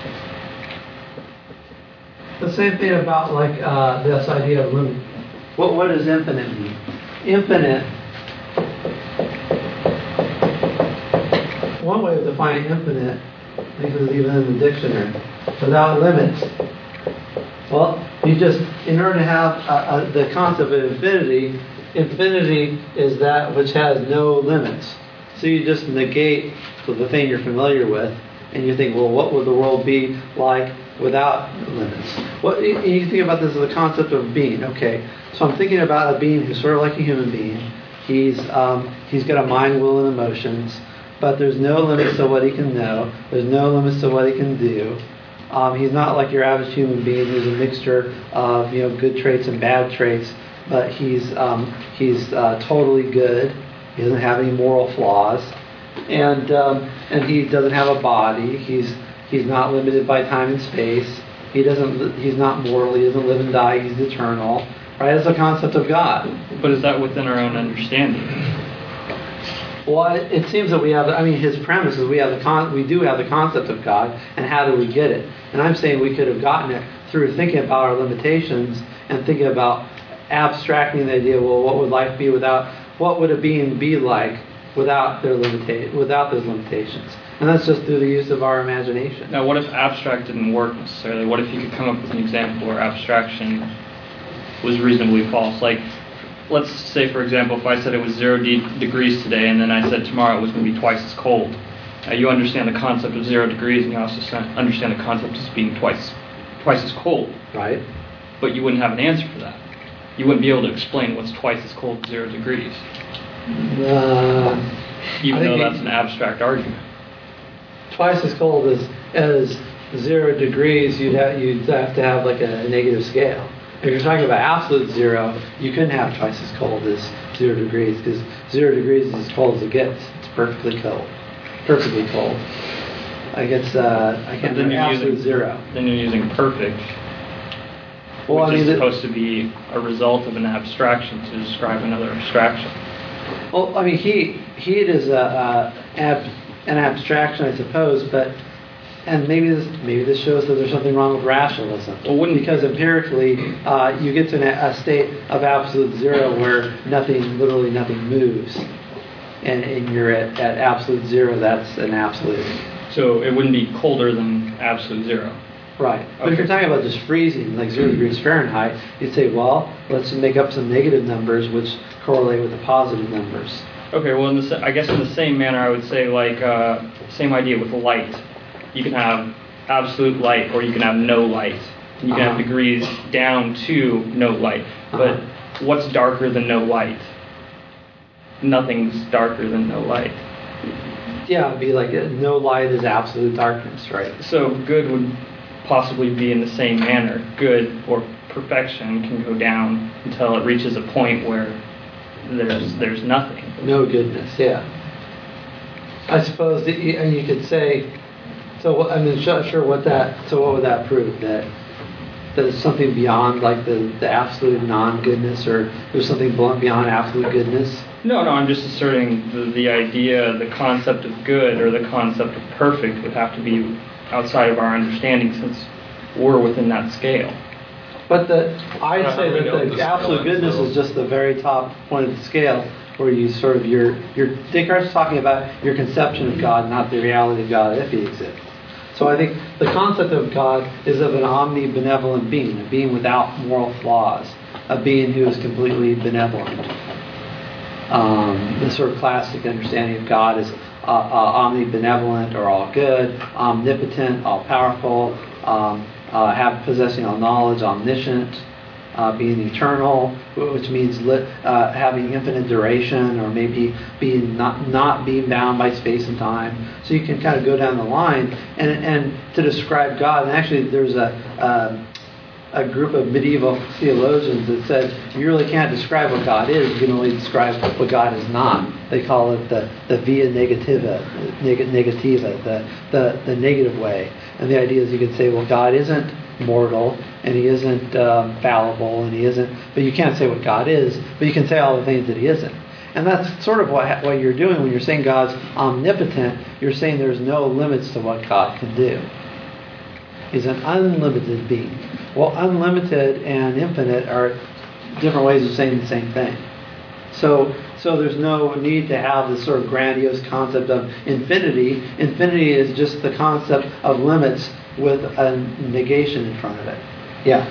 A: The same thing about this idea of limit. What does infinite mean? Infinite. One way of defining infinite, I think this is even in the dictionary, without limits. Well, in order to have the concept of infinity, infinity is that which has no limits. So you just negate the thing you're familiar with, and you think, well, what would the world be like without limits? You think about this as a concept of being. Okay, so I'm thinking about a being who's sort of like a human being. He's got a mind, will, and emotions, but there's no limits to what he can know. There's no limits to what he can do. He's not like your average human being who's a mixture of good traits and bad traits, but he's totally good. He doesn't have any moral flaws, and he doesn't have a body. He's not limited by time and space. He's not mortal. He doesn't live and die. He's eternal. Right? That's the concept of God.
C: But is that within our own understanding?
A: Well, it seems that we have. His premise is we do have the concept of God, and how do we get it? And I'm saying we could have gotten it through thinking about our limitations and thinking about abstracting the idea. Well, what would life be without? What would a being be like without those limitations? And that's just through the use of our imagination.
C: Now, what if abstract didn't work necessarily? What if you could come up with an example where abstraction was reasonably false? Like, let's say, for example, if I said it was 0 degrees today, and then I said tomorrow it was going to be twice as cold. You understand the concept of 0 degrees, and you also understand the concept of being twice as cold.
A: Right.
C: But you wouldn't have an answer for that. You wouldn't be able to explain what's twice as cold as 0 degrees. Even though that's an abstract argument.
A: Twice as cold as 0 degrees, you'd have to have like a negative scale. If you're talking about absolute zero, you couldn't have twice as cold as 0 degrees, because 0 degrees is as cold as it gets. It's perfectly cold. Perfectly cold. I guess I can't remember absolute zero.
C: Then you're using perfect, which is supposed to be a result of an abstraction to describe another abstraction.
A: Well, heat is an abstraction, I suppose, and maybe this shows that there's something wrong with rationalism. Well, because empirically, you get to a state of absolute zero where literally nothing moves, and you're at absolute zero. That's an absolute.
C: So it wouldn't be colder than absolute zero.
A: Right. But if you're talking about just freezing, like 0 degrees Fahrenheit, you'd say, well, let's make up some negative numbers which correlate with the positive numbers. Okay, well, I guess in the same manner, I would say, same idea with light. You can have absolute light, or you can have no light. You can have degrees down to no light. But what's darker than no light? Nothing's darker than no light. Yeah, it'd be like no light is absolute darkness, right? So good would possibly be in the same manner. Good, or perfection, can go down until it reaches a point where there's nothing. No goodness, yeah. I suppose that you could say. So I'm not sure what that. So what would that prove? That it's something beyond like the absolute non-goodness, or there's something beyond absolute goodness? No. I'm just asserting the idea, the concept of good or the concept of perfect would have to be outside of our understanding, since we're within that scale. But I'd say that the absolute goodness is just the very top point of the scale, where you sort of Descartes talking about your conception of God, not the reality of God if he exists. So I think the concept of God is of an omnibenevolent being, a being without moral flaws, a being who is completely benevolent. The sort of classic understanding of God is omnibenevolent, or all good, omnipotent, all powerful, possessing all knowledge, omniscient, being eternal, which means having infinite duration, or maybe being not being bound by space and time. So you can kind of go down the line and to describe God. And actually, there's a group of medieval theologians that said you really can't describe what God is. You can only describe what God is not. They call it the via negativa, the negative way. And the idea is you could say, well, God isn't mortal, and he isn't fallible, and he isn't. But you can't say what God is. But you can say all the things that he isn't. And that's sort of what you're doing when you're saying God's omnipotent. You're saying there's no limits to what God can do. He's an unlimited being. Well, unlimited and infinite are different ways of saying the same thing. So there's no need to have this sort of grandiose concept of infinity. Infinity is just the concept of limits with a negation in front of it. Yeah.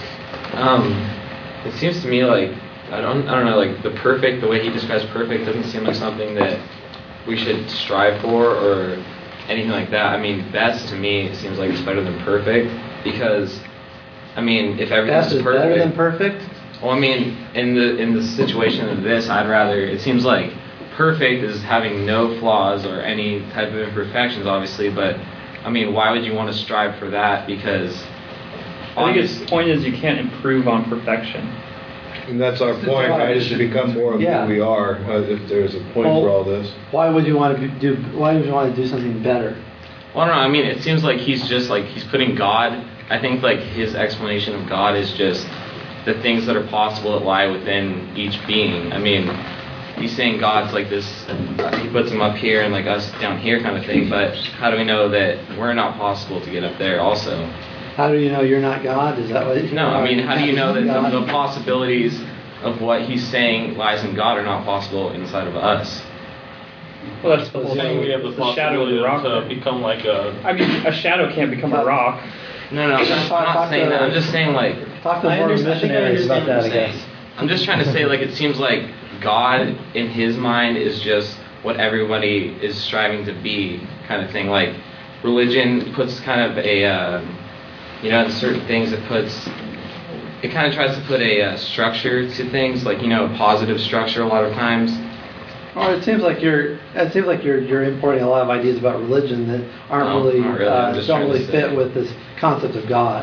G: It seems to me like I don't know, like the way he describes perfect doesn't seem like something that we should strive for or anything like that. I mean, best to me seems like it's better than perfect because, I mean, if everything's
A: Best is
G: perfect,
A: better than perfect?
G: well, I mean, in the situation of this, I'd rather. It seems like perfect is having no flaws or any type of imperfections, obviously. But I mean, why would you want to strive for that? Because
C: I think his point is you can't improve on perfection.
F: And that's our point, right, is to become more of
A: Yeah.
F: who we are, if there's a point
A: Well,
F: for all this.
A: Why would you want to do? Why would you want to do something better?
G: Well, I don't know. I mean, it seems like he's just like he's putting God. I think like his explanation of God is just the things that are possible that lie within each being. I mean, he's saying God's like this. He puts him up here and like us down here kind of thing. But how do we know that we're not possible to get up there also?
A: How do you know you're not God? Is that what?
G: No, I mean, how do you know that
A: God?
G: the possibilities of what he's saying lies in God are not possible inside of us?
C: Well, that's the whole
E: Saying
C: thing.
E: we have the
C: The shadow of
E: possibility
C: the rock.
E: to become like a.
C: I mean, a shadow can't become a rock.
G: No, I'm not saying that. I'm just saying like.
A: Talk to
G: I
A: more
G: understand- I think I
A: missionaries about
G: understand
A: that, I
G: what you're
A: guess.
G: saying. I'm just trying to say, like, it seems like God, in his mind, is just what everybody is striving to be, kind of thing. Like, religion puts kind of a, in certain things it kind of tries to put a structure to things, like, a positive structure a lot of times.
A: Well, it seems like you're importing a lot of ideas about religion that aren't
G: No,
A: really,
G: not really. I'm just
A: don't
G: trying to
A: really
G: say.
A: fit with this concept of God.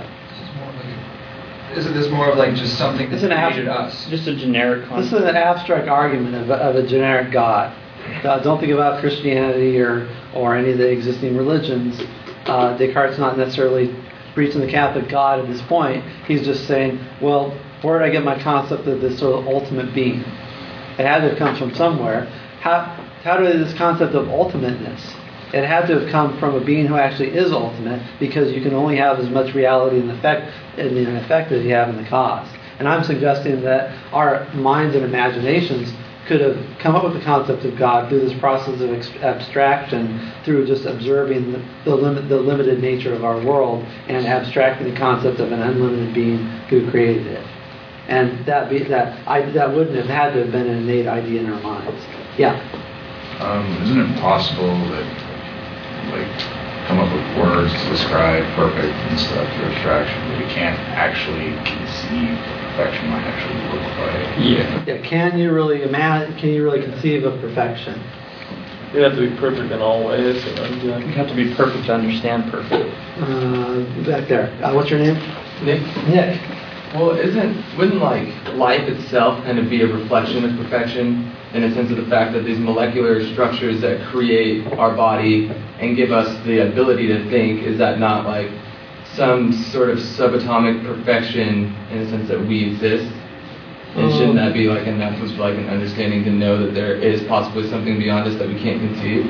B: Isn't this more of like just something that
A: It's an
B: created us?
C: Just a generic
A: This
C: concept.
A: is an abstract argument of a generic God. Don't think about Christianity or any of the existing religions. Descartes' not necessarily preaching the Catholic God at this point. He's just saying, well, where did I get my concept of this sort of ultimate being? It had to have come from somewhere. How did this concept of ultimateness? It had to have come from a being who actually is ultimate, because you can only have as much reality in the effect as you have in the cause. And I'm suggesting that our minds and imaginations could have come up with the concept of God through this process of abstraction, through just observing the limited nature of our world and abstracting the concept of an unlimited being who created it. And that wouldn't have had to have been an innate idea in our minds. Yeah.
I: Isn't it possible that, come up with words to describe perfect and stuff through abstraction, but we can't actually conceive what perfection might actually look like?
C: Yeah.
A: Can you really imagine? Can you really conceive of perfection?
E: You have to be perfect in all ways.
C: You have to be perfect to understand perfect.
A: Back there. What's your name?
J: Nick?
A: Nick.
J: Well, wouldn't life itself kind of be a reflection of perfection, in a sense of the fact that these molecular structures that create our body and give us the ability to think, is that not like some sort of subatomic perfection in the sense that we exist? And shouldn't that be like enough of like an understanding to know that there is possibly something beyond us that we can't conceive?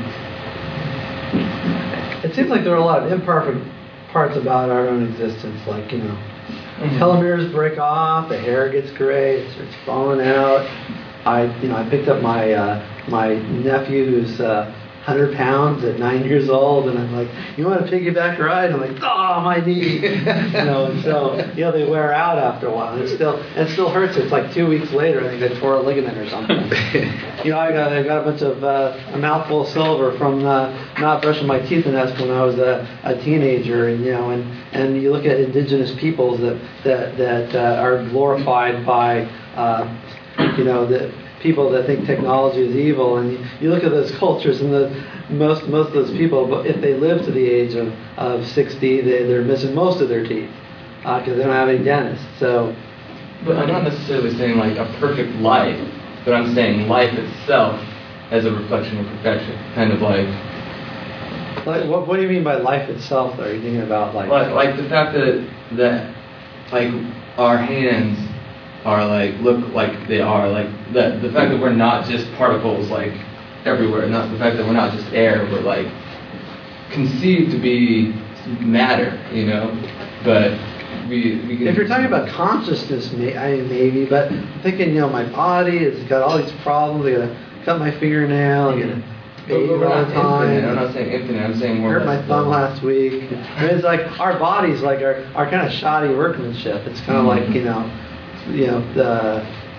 A: It seems like there are a lot of imperfect parts about our own existence, like, telomeres break off, the hair gets gray, it starts falling out. I picked up my nephew who's 100 pounds at 9 years old, and I'm like, you want a piggyback ride? I'm like, oh, my knee. And so they wear out after a while, and it still hurts. It's like 2 weeks later, I think they tore a ligament or something. I got a bunch of a mouthful of silver from not brushing my teeth enough when I was a teenager, and you look at indigenous peoples that are glorified by the people that think technology is evil, and you look at those cultures, and most of those people, if they live to the age of 60, they're missing most of their teeth because they don't have any dentists. So,
J: but I'm not necessarily saying like a perfect life, but I'm saying life itself as a reflection of perfection, kind of like
A: what do you mean by life itself? Are you thinking about like
J: the fact that like our hands are look like they are, the fact that we're not just particles everywhere, not the fact that we're not just air, we're conceived to be matter, but we can,
A: if you're talking about consciousness, maybe, but I'm thinking, my body has got all these problems. I gotta cut my fingernail, I gotta bathe all the time.
J: I'm not saying infinite, I'm saying more.
A: I hurt my thumb last week. It's like our bodies are kind of shoddy workmanship. It's kind of like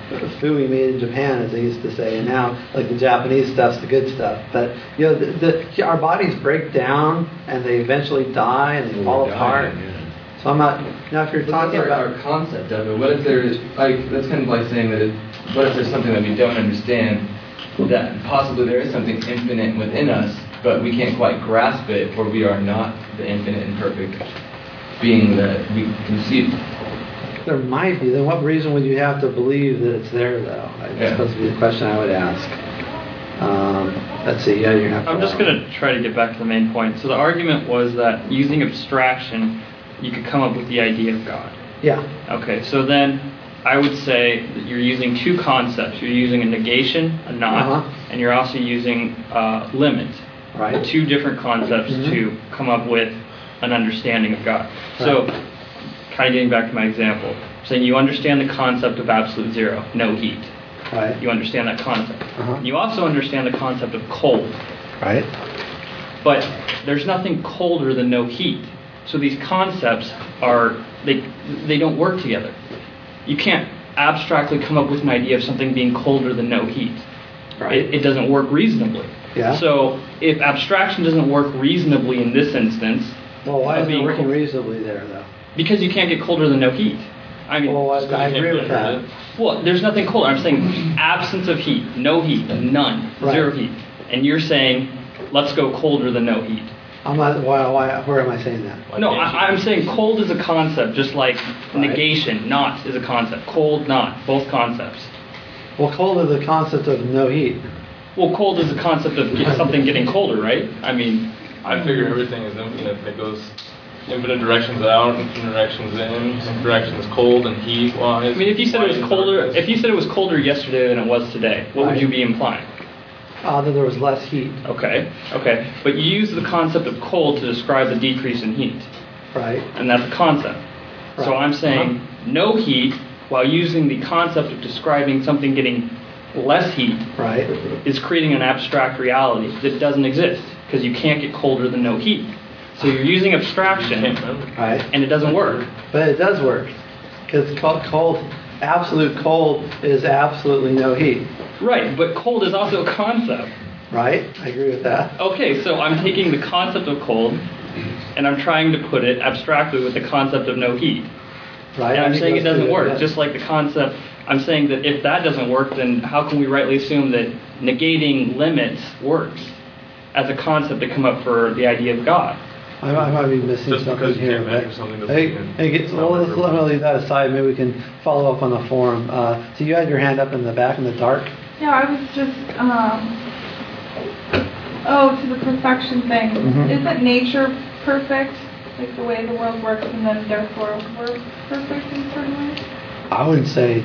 A: fooey made in Japan, as they used to say, and now like the Japanese stuff's the good stuff. But you know, our bodies break down and they eventually die and they fall apart. So I'm not. Now, if you're talking about
J: our concept of it, what if there's like that's kind of like saying that what if there's something that we don't understand, that possibly there is something infinite within us, but we can't quite grasp it, or we are not the infinite and perfect being that we conceive.
A: there might be. Then what reason would you have to believe that it's there, though? That's supposed to be the question I would ask. Let's see. Yeah, you have.
C: I'm just going to try to get back to the main point. So the argument was that using abstraction, you could come up with the idea of God.
A: Yeah.
C: Okay, so then I would say that you're using two concepts. You're using a negation, a not, and you're also using limit.
A: Right.
C: Two different concepts to come up with an understanding of God. Right. So, kind of getting back to my example, saying you understand the concept of absolute zero, no heat.
A: Right.
C: You understand that concept. You also understand the concept of cold.
A: Right.
C: But there's nothing colder than no heat. So these concepts are, they don't work together. You can't abstractly come up with an idea of something being colder than no heat.
A: Right.
C: It doesn't work reasonably.
A: Yeah.
C: So if abstraction doesn't work reasonably in this instance...
A: Well, why isn't it working reasonably there, though?
C: Because you can't get colder than no heat. I mean,
A: well, I agree with that.
C: Well, there's nothing colder. I'm saying absence of heat, no heat, none, zero heat. And you're saying, let's go colder than no heat.
A: I'm not. Where am I saying that?
C: No, I'm saying cold is a concept, just like negation, not is a concept. Cold, not, both concepts.
A: Well, cold is a concept of no heat.
C: Well, cold is a concept of something getting colder, right? I mean,
E: I figure everything is infinite. It goes infinite directions out, infinite directions in, infinite directions cold and heat wise.
C: I mean, if you said it was colder yesterday than it was today, what would you be implying?
A: That there was less heat.
C: Okay. But you use the concept of cold to describe the decrease in heat.
A: Right.
C: And that's a concept. Right. So I'm saying no heat, while using the concept of describing something getting less heat,
A: right,
C: is creating an abstract reality that doesn't exist, because you can't get colder than no heat. So you're using abstraction,
A: right,
C: and it doesn't work.
A: But it does work, because cold, absolute cold is absolutely no heat.
C: Right, but cold is also a concept.
A: Right, I agree with that.
C: Okay, so I'm taking the concept of cold, and I'm trying to put it abstractly with the concept of no heat.
A: Right.
C: And I'm saying it doesn't work, just like the concept. I'm saying that if that doesn't work, then how can we rightly assume that negating limits works as a concept to come up for the idea of God?
A: I might be missing
E: just
A: something here. Let's leave that aside. Maybe we can follow up on the forum. So you had your hand up in the back in the dark?
K: Yeah, I was just, to the perfection thing. Isn't nature perfect? Like the way the world works, and then therefore we're perfect in certain ways?
A: I would say,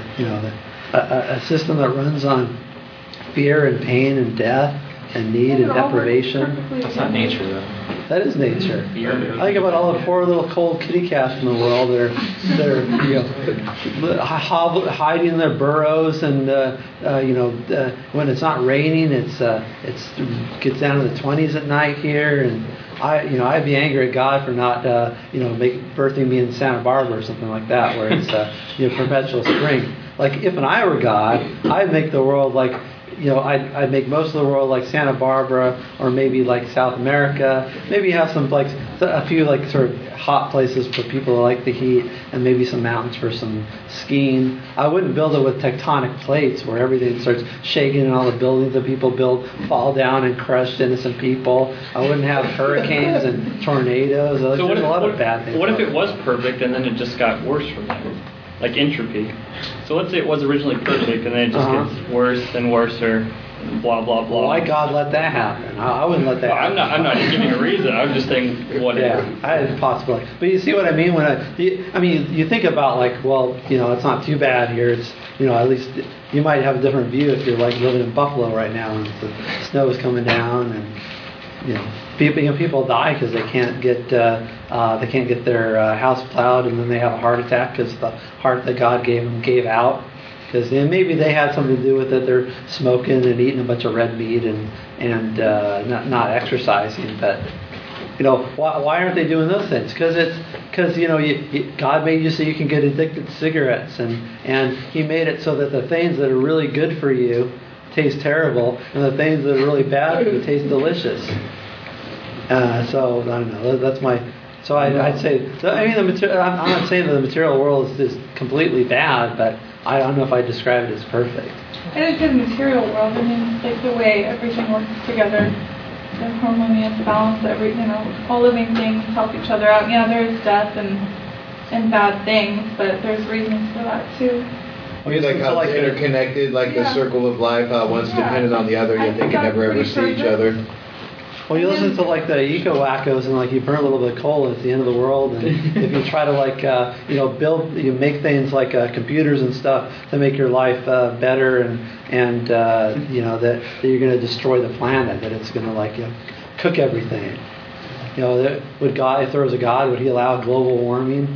A: a system that runs on fear and pain and death and need and deprivation.
G: That's not nature, though.
A: That is nature. I think about all the poor little cold kitty cats in the world. They're hiding in their burrows, and when it's not raining, it gets down to the 20s at night here, and I'd be angry at God for not birthing me in Santa Barbara or something like that, where it's perpetual spring. Like if I were God, I'd make the world like. I'd make most of the world like Santa Barbara, or maybe like South America. Maybe have some like a few like sort of hot places for people who like the heat, and maybe some mountains for some skiing. I wouldn't build it with tectonic plates where everything starts shaking and all the buildings that people build fall down and crush innocent people. I wouldn't have hurricanes and tornadoes. There's a lot of bad things.
C: What if it was perfect and then it just got worse from there? Like entropy. So let's say it was originally perfect and then it just gets worse and worse, or blah blah blah.
A: Why God let that happen? I wouldn't let that happen.
C: I'm not giving a reason. I'm just saying what.
A: Yeah, it's possible. But you see what I mean when you think about like, well, it's not too bad here. It's at least you might have a different view if you're like living in Buffalo right now and the snow is coming down and. People die because they can't get their house plowed, and then they have a heart attack because the heart that God gave them gave out. Because maybe they had something to do with it. They're smoking and eating a bunch of red meat and not exercising. But why aren't they doing those things? Because God made you so you can get addicted to cigarettes, and He made it so that the things that are really good for you taste terrible, and the things that are really bad for you taste delicious. So I don't know. That's my. So I'd say. I'm not saying that the material world is completely bad, but I don't know if I describe it as perfect.
K: And it's the material world. I mean, like the way everything works together, the harmonious balance. All living things help each other out. Yeah, there is death and bad things, but there's reasons for that too.
F: Like how it's interconnected, like the circle of life, how one's dependent on the other, yet they can never ever see each other.
A: Well, you listen to like the eco-wackos, and like you burn a little bit of coal, and it's the end of the world. And if you try to you make things like computers and stuff to make your life better, and that you're going to destroy the planet, that it's going to cook everything. Would God, if there was a God, would He allow global warming?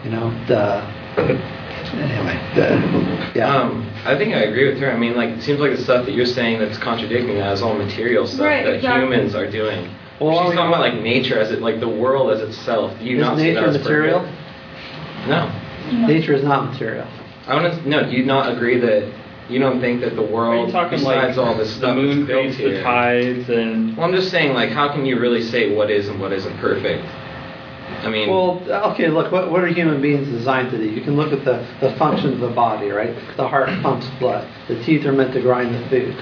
G: I think I agree with her. I mean, it seems like the stuff that you're saying that's contradicting that is all material stuff that humans are doing. Well, she's talking about nature as the world as itself. Do you not see that as
A: material?
G: No.
A: Nature is not material.
G: Do you not agree that you don't think that the world, besides all this stuff,
C: the moon
G: creates
C: the tides and?
G: Well, I'm just saying, how can you really say what is and what isn't perfect? I mean,
A: well, okay, look, what are human beings designed to do? You can look at the functions of the body, right? The heart pumps blood. The teeth are meant to grind the food.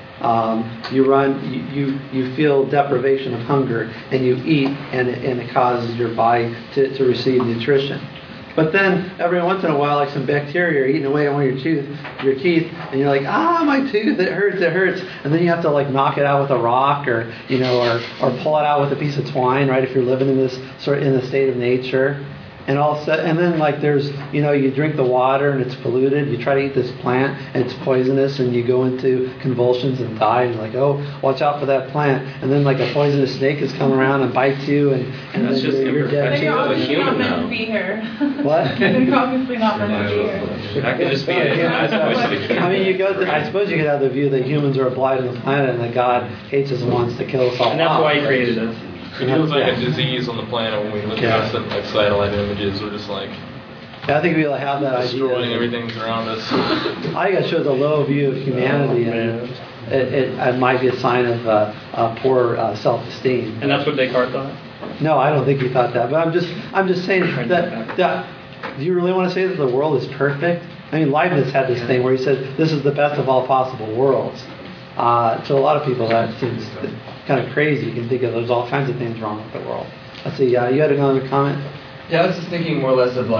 A: You feel deprivation of hunger, and you eat, and it causes your body to receive nutrition. But then every once in a while, some bacteria are eating away at one of your teeth, and you're like, my tooth, it hurts. And then you have to knock it out with a rock, or pull it out with a piece of twine, right? If you're living in this in the state of nature. And then there's, you drink the water and it's polluted. You try to eat this plant and it's poisonous, and you go into convulsions and die. And you're like, oh, watch out for that plant. And then a poisonous snake has come around and bites you, and
G: that's
A: then you're dead.
K: You're obviously not meant to be here.
A: What?
K: You're obviously not meant to be here.
G: That could just be it.
A: I mean, I suppose you could have the view that humans are a blight on the planet, and that God hates us and wants to kill us all.
C: And that's why He created us.
E: It feels like a disease on the planet when we look at satellite images. We're just
A: I think we'll have that
E: destroying
A: idea.
E: everything around us.
A: I think it shows a low view of humanity, and it might be a sign of poor self-esteem.
C: And that's what Descartes thought?
A: No, I don't think he thought that. But I'm just saying that do you really want to say that the world is perfect? I mean, Leibniz had this thing where he said this is the best of all possible worlds. To a lot of people, that seems kind of crazy. You can think of there's all kinds of things wrong with the world. Let's see. You had another comment?
J: Yeah, I was just thinking more or less of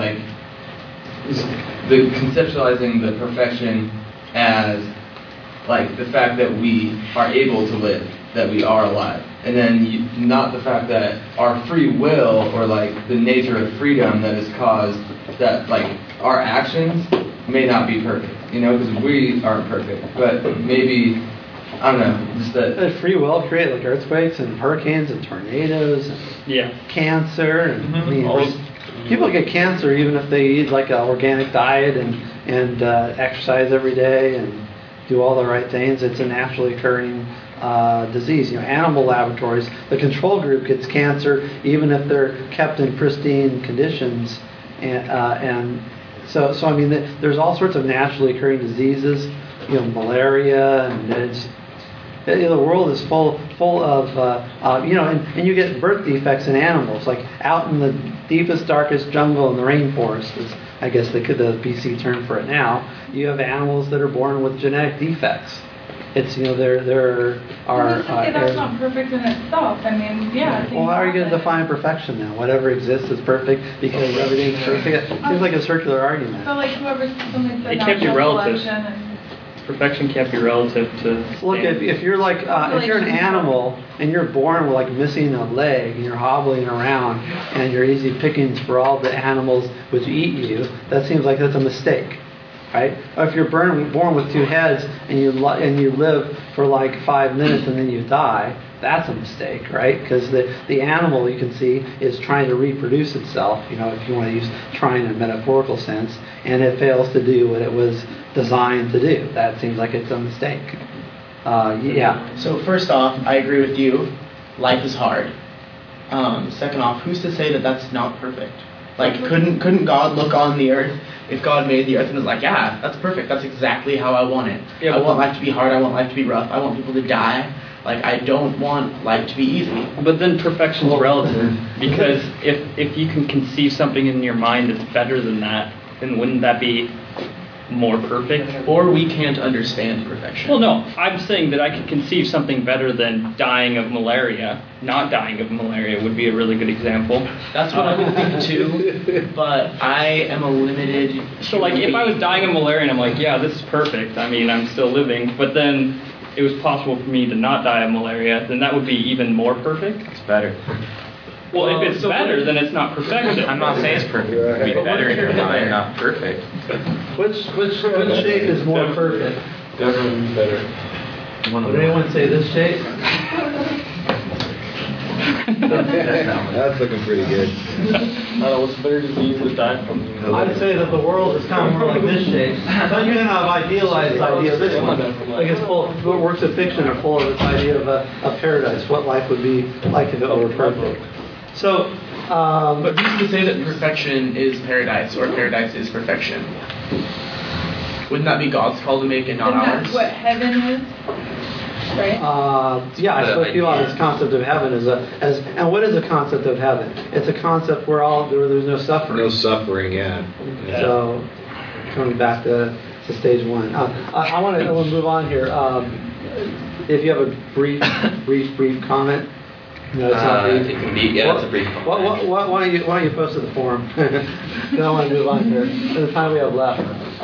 J: the conceptualizing the perfection as the fact that we are able to live, that we are alive, and then not the fact that our free will or the nature of freedom that has caused that our actions may not be perfect, because we aren't perfect, but maybe. I don't know, just that
A: free will create earthquakes and hurricanes and tornadoes and cancer. And people get cancer even if they eat an organic diet and exercise every day and do all the right things. It's a naturally occurring disease. Animal laboratories, the control group gets cancer even if they're kept in pristine conditions, and so I mean there's all sorts of naturally occurring diseases. Malaria, and the world is full of and you get birth defects in animals, out in the deepest, darkest jungle in the rainforest is, I guess, the PC term for it now. You have animals that are born with genetic defects. It's there are.
K: That's not perfect in itself. I mean,
A: Well, how are you going to define perfection now? Whatever exists is perfect because everything's perfect. It seems like a circular argument.
K: So somebody said
C: it can't be relative.
K: And
C: perfection can't be relative to.
A: Look, if you're if you're an animal and you're born with missing a leg and you're hobbling around and you're easy pickings for all the animals which eat you, that seems like that's a mistake, right? Or if you're born with two heads and you live for 5 minutes and then you die, that's a mistake, right? Because the animal, you can see, is trying to reproduce itself, if you want to use trying in a metaphorical sense, and it fails to do what it was designed to do. That seems like it's a mistake.
H: So first off, I agree with you. Life is hard. Second off, who's to say that that's not perfect? Like, couldn't God look on the earth, if God made the earth and was like, yeah, that's perfect, that's exactly how I want it.
C: Yeah,
H: I want life to be hard, I want life to be rough, I want people to die. Like, I don't want life to be easy.
C: But then perfection's relative, because if you can conceive something in your mind that's better than that, then wouldn't that be more perfect?
H: Or we can't understand perfection.
C: Well, no, I'm saying that I could conceive something better than dying of malaria. Not dying of malaria would be a really good example.
H: That's what I would think too, but I am a limited...
C: So, like, if I was dying of malaria and I'm like, yeah, this is perfect, I mean, I'm still living, but then it was possible for me to not die of malaria, then that would be even more perfect?
G: It's better.
C: Well, if it's better, then it's not perfection.
G: I'm not saying it's perfect. It would be better in your mind, not perfect.
A: Which shape is more perfect?
E: Definitely better.
A: Would anyone say this shape?
F: That's looking pretty good.
E: What's a better disease to die from?
A: I'd say that the world is kind of more like this shape. But you can have idealized idea of this one. Like it's full, works of fiction are full of this idea of a paradise, what life would be like if it were perfect. So,
H: but who's to say that perfection is paradise or paradise is perfection? Wouldn't that be God's call to make and not ours?
K: That's what heaven is, right?
A: Yeah, I spoke to you on this concept of heaven and what is a concept of heaven? It's a concept where there's no suffering.
F: No suffering, yeah.
A: So, coming back to stage one, I want to move on here. If you have a brief comment. No, it's not brief.
G: It can be, yeah, it's a brief comment.
A: Why don't you post to the forum? Then I want to move on here. In the time we have left.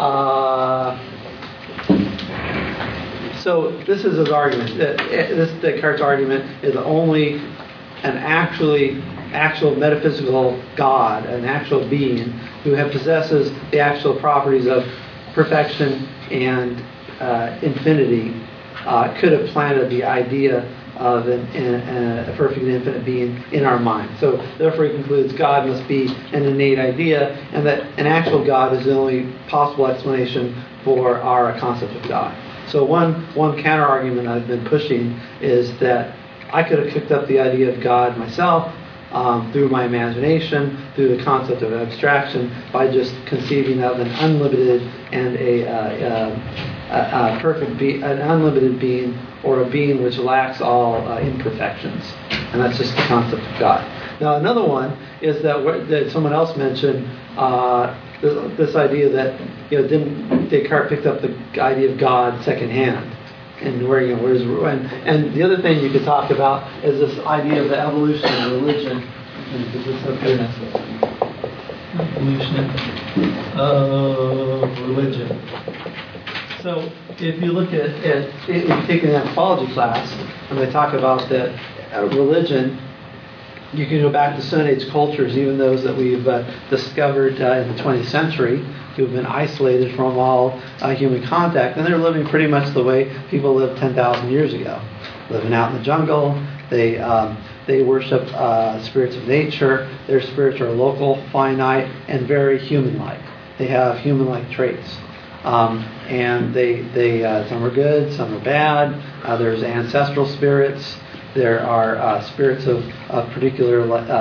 A: So this is his argument. This Descartes' argument is only an actual metaphysical God, an actual being who possesses the actual properties of perfection and infinity could have planted the idea of a perfect and infinite being in our mind. So therefore he concludes God must be an innate idea, and that an actual God is the only possible explanation for our concept of God. So one counter argument I've been pushing is that I could have cooked up the idea of God myself through my imagination, through the concept of abstraction, by just conceiving of an unlimited and a perfect an unlimited being, or a being which lacks all imperfections, and that's just the concept of God. Now another one is that someone else mentioned this idea that didn't Descartes picked up the idea of God secondhand, and and the other thing you could talk about is this idea of the evolution of religion. Evolution of religion. So if you look at if you take an anthropology class and they talk about that religion, you can go back to Stone Age cultures, even those that we've discovered in the 20th century, who have been isolated from all human contact, and they're living pretty much the way people lived 10,000 years ago, living out in the jungle. They worship spirits of nature. Their spirits are local, finite, and very human-like. They have human-like traits. And they some are good, some are bad. There's ancestral spirits. There are spirits of particular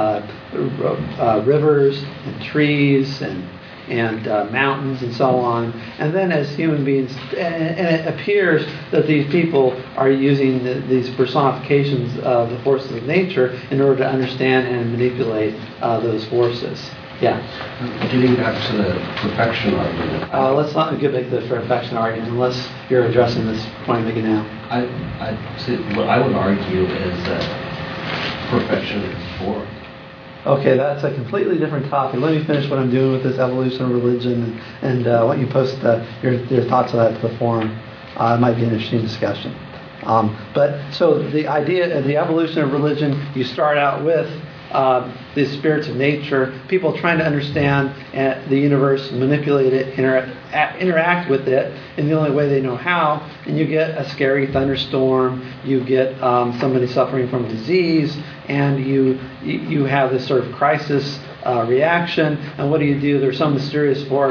A: rivers and trees and mountains and so on. And then as human beings, and it appears that these people are using these personifications of the forces of nature in order to understand and manipulate those forces. Yeah.
L: Getting back to the perfection argument.
A: Let's not get back to the perfection argument unless you're addressing this point I'm making now.
L: What I would argue is that perfection is form.
A: Okay, that's a completely different topic. Let me finish what I'm doing with this evolution of religion, and why don't you post your thoughts on that to the forum. It might be an interesting discussion. But so the idea of the evolution of religion, you start out with the spirits of nature, people trying to understand the universe, manipulate it, interact with it in the only way they know how, and you get a scary thunderstorm, you get somebody suffering from disease, and you have this sort of crisis reaction, and what do? There's some mysterious force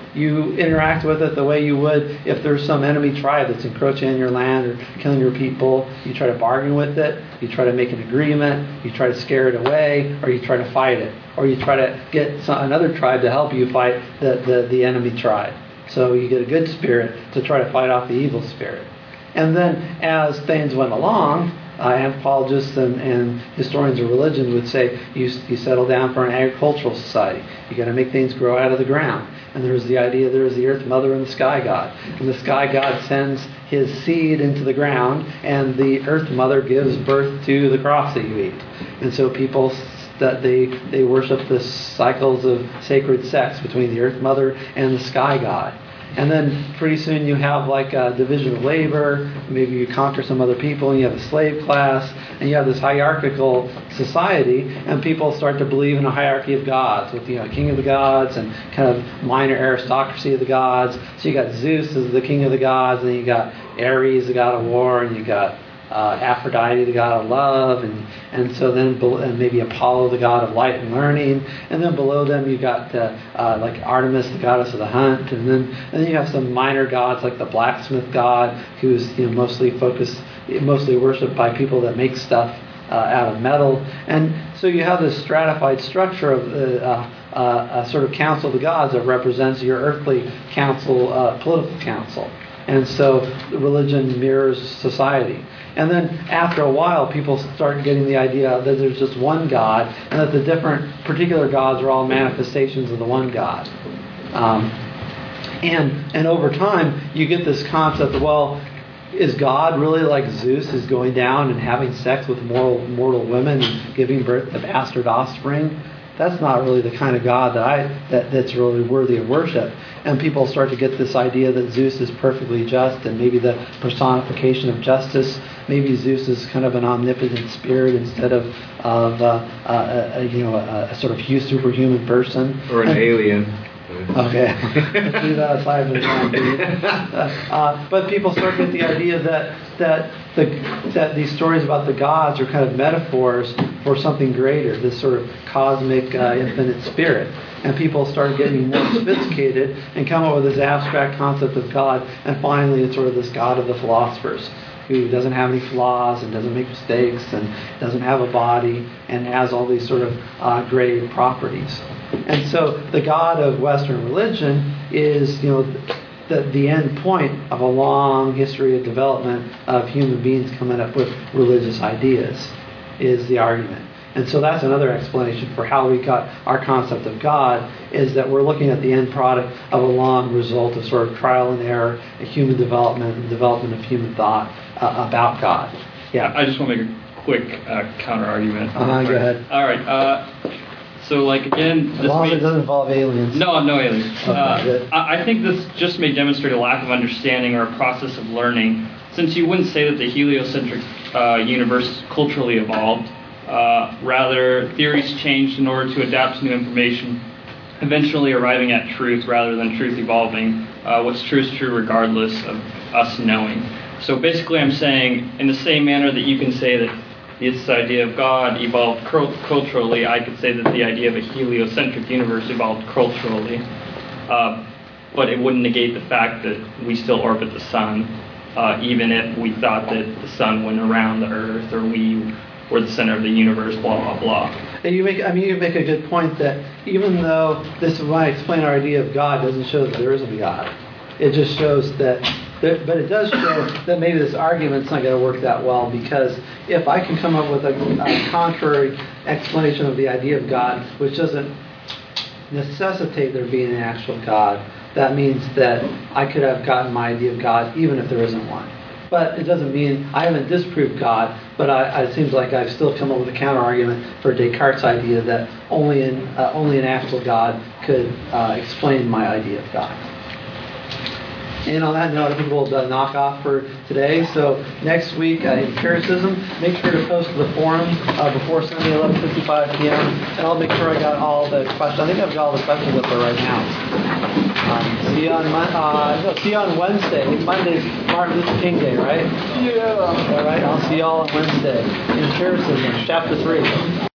A: You interact with it the way you would if there's some enemy tribe that's encroaching on your land or killing your people. You try to bargain with it. You try to make an agreement. You try to scare it away, or you try to fight it, or you try to get another tribe to help you fight the enemy tribe. So you get a good spirit to try to fight off the evil spirit. And then as things went along, anthropologists and historians of religion would say you settle down for an agricultural society. You got to make things grow out of the ground. And there's the idea there's the earth mother and the sky god. And the sky god sends his seed into the ground, and the earth mother gives birth to the crops that you eat. And so people that they worship the cycles of sacred sex between the earth mother and the sky god. And then pretty soon you have like a division of labor. Maybe you conquer some other people, and you have a slave class, and you have this hierarchical society, and people start to believe in a hierarchy of gods with king of the gods and kind of minor aristocracy of the gods. So you got Zeus as the king of the gods, and then you got Ares, the god of war, and you got Aphrodite, the god of love, and so then and maybe Apollo, the god of light and learning, and then below them you got like Artemis, the goddess of the hunt, and then you have some minor gods like the blacksmith god, who's mostly worshipped by people that make stuff out of metal, and so you have this stratified structure of a sort of council of the gods that represents your earthly council, political council. And so religion mirrors society. And then after a while, people start getting the idea that there's just one God, and that the different particular gods are all manifestations of the one God. And over time, you get this concept of, well, is God really like Zeus, is going down and having sex with mortal women and giving birth to bastard offspring? That's not really the kind of God that's really worthy of worship. And people start to get this idea that Zeus is perfectly just, and maybe the personification of justice. Maybe Zeus is kind of an omnipotent spirit instead of a sort of superhuman person.
F: Or an alien.
A: Okay. Let's do that aside for the time being. But people start to get the idea that these stories about the gods are kind of metaphors for something greater, this sort of cosmic infinite spirit. And people start getting more sophisticated and come up with this abstract concept of God, and finally it's sort of this God of the philosophers, who doesn't have any flaws and doesn't make mistakes and doesn't have a body and has all these sort of great properties. And so the God of Western religion is, the end point of a long history of development of human beings coming up with religious ideas, is the argument. And so that's another explanation for how we got our concept of God, is that we're looking at the end product of a long result of sort of trial and error, a human development, and development of human thought about God. Yeah.
C: I just want to make a quick counter argument.
A: Go ahead.
C: All right. So, again...
A: As long as it doesn't involve aliens.
C: No aliens.
A: Okay,
C: I think this just may demonstrate a lack of understanding or a process of learning, since you wouldn't say that the heliocentric universe culturally evolved. Rather, theories changed in order to adapt to new information, eventually arriving at truth rather than truth evolving. What's true is true regardless of us knowing. So basically I'm saying, in the same manner that you can say that this idea of God evolved culturally, I could say that the idea of a heliocentric universe evolved culturally. But it wouldn't negate the fact that we still orbit the sun, even if we thought that the sun went around the earth, or we were the center of the universe, blah, blah, blah.
A: And you make a good point that even though this, when I explain our idea of God, doesn't show that there isn't a God. It just shows that, but it does show that maybe this argument's not going to work that well, because if I can come up with a contrary explanation of the idea of God, which doesn't necessitate there being an actual God, that means that I could have gotten my idea of God even if there isn't one. But it doesn't mean I haven't disproved God, but it seems like I've still come up with a counter-argument for Descartes' idea that only an actual God could explain my idea of God. And on that note, I think we'll knock off for today. So next week, empiricism. Make sure to post to the forum before Sunday, 11:55 p.m. And I'll make sure I got all the questions. I think I've got all the questions up there right now. See you on Wednesday. Monday's Martin Luther King Day, right? Yeah. All right. I'll see you all on Wednesday. Empiricism, chapter 3.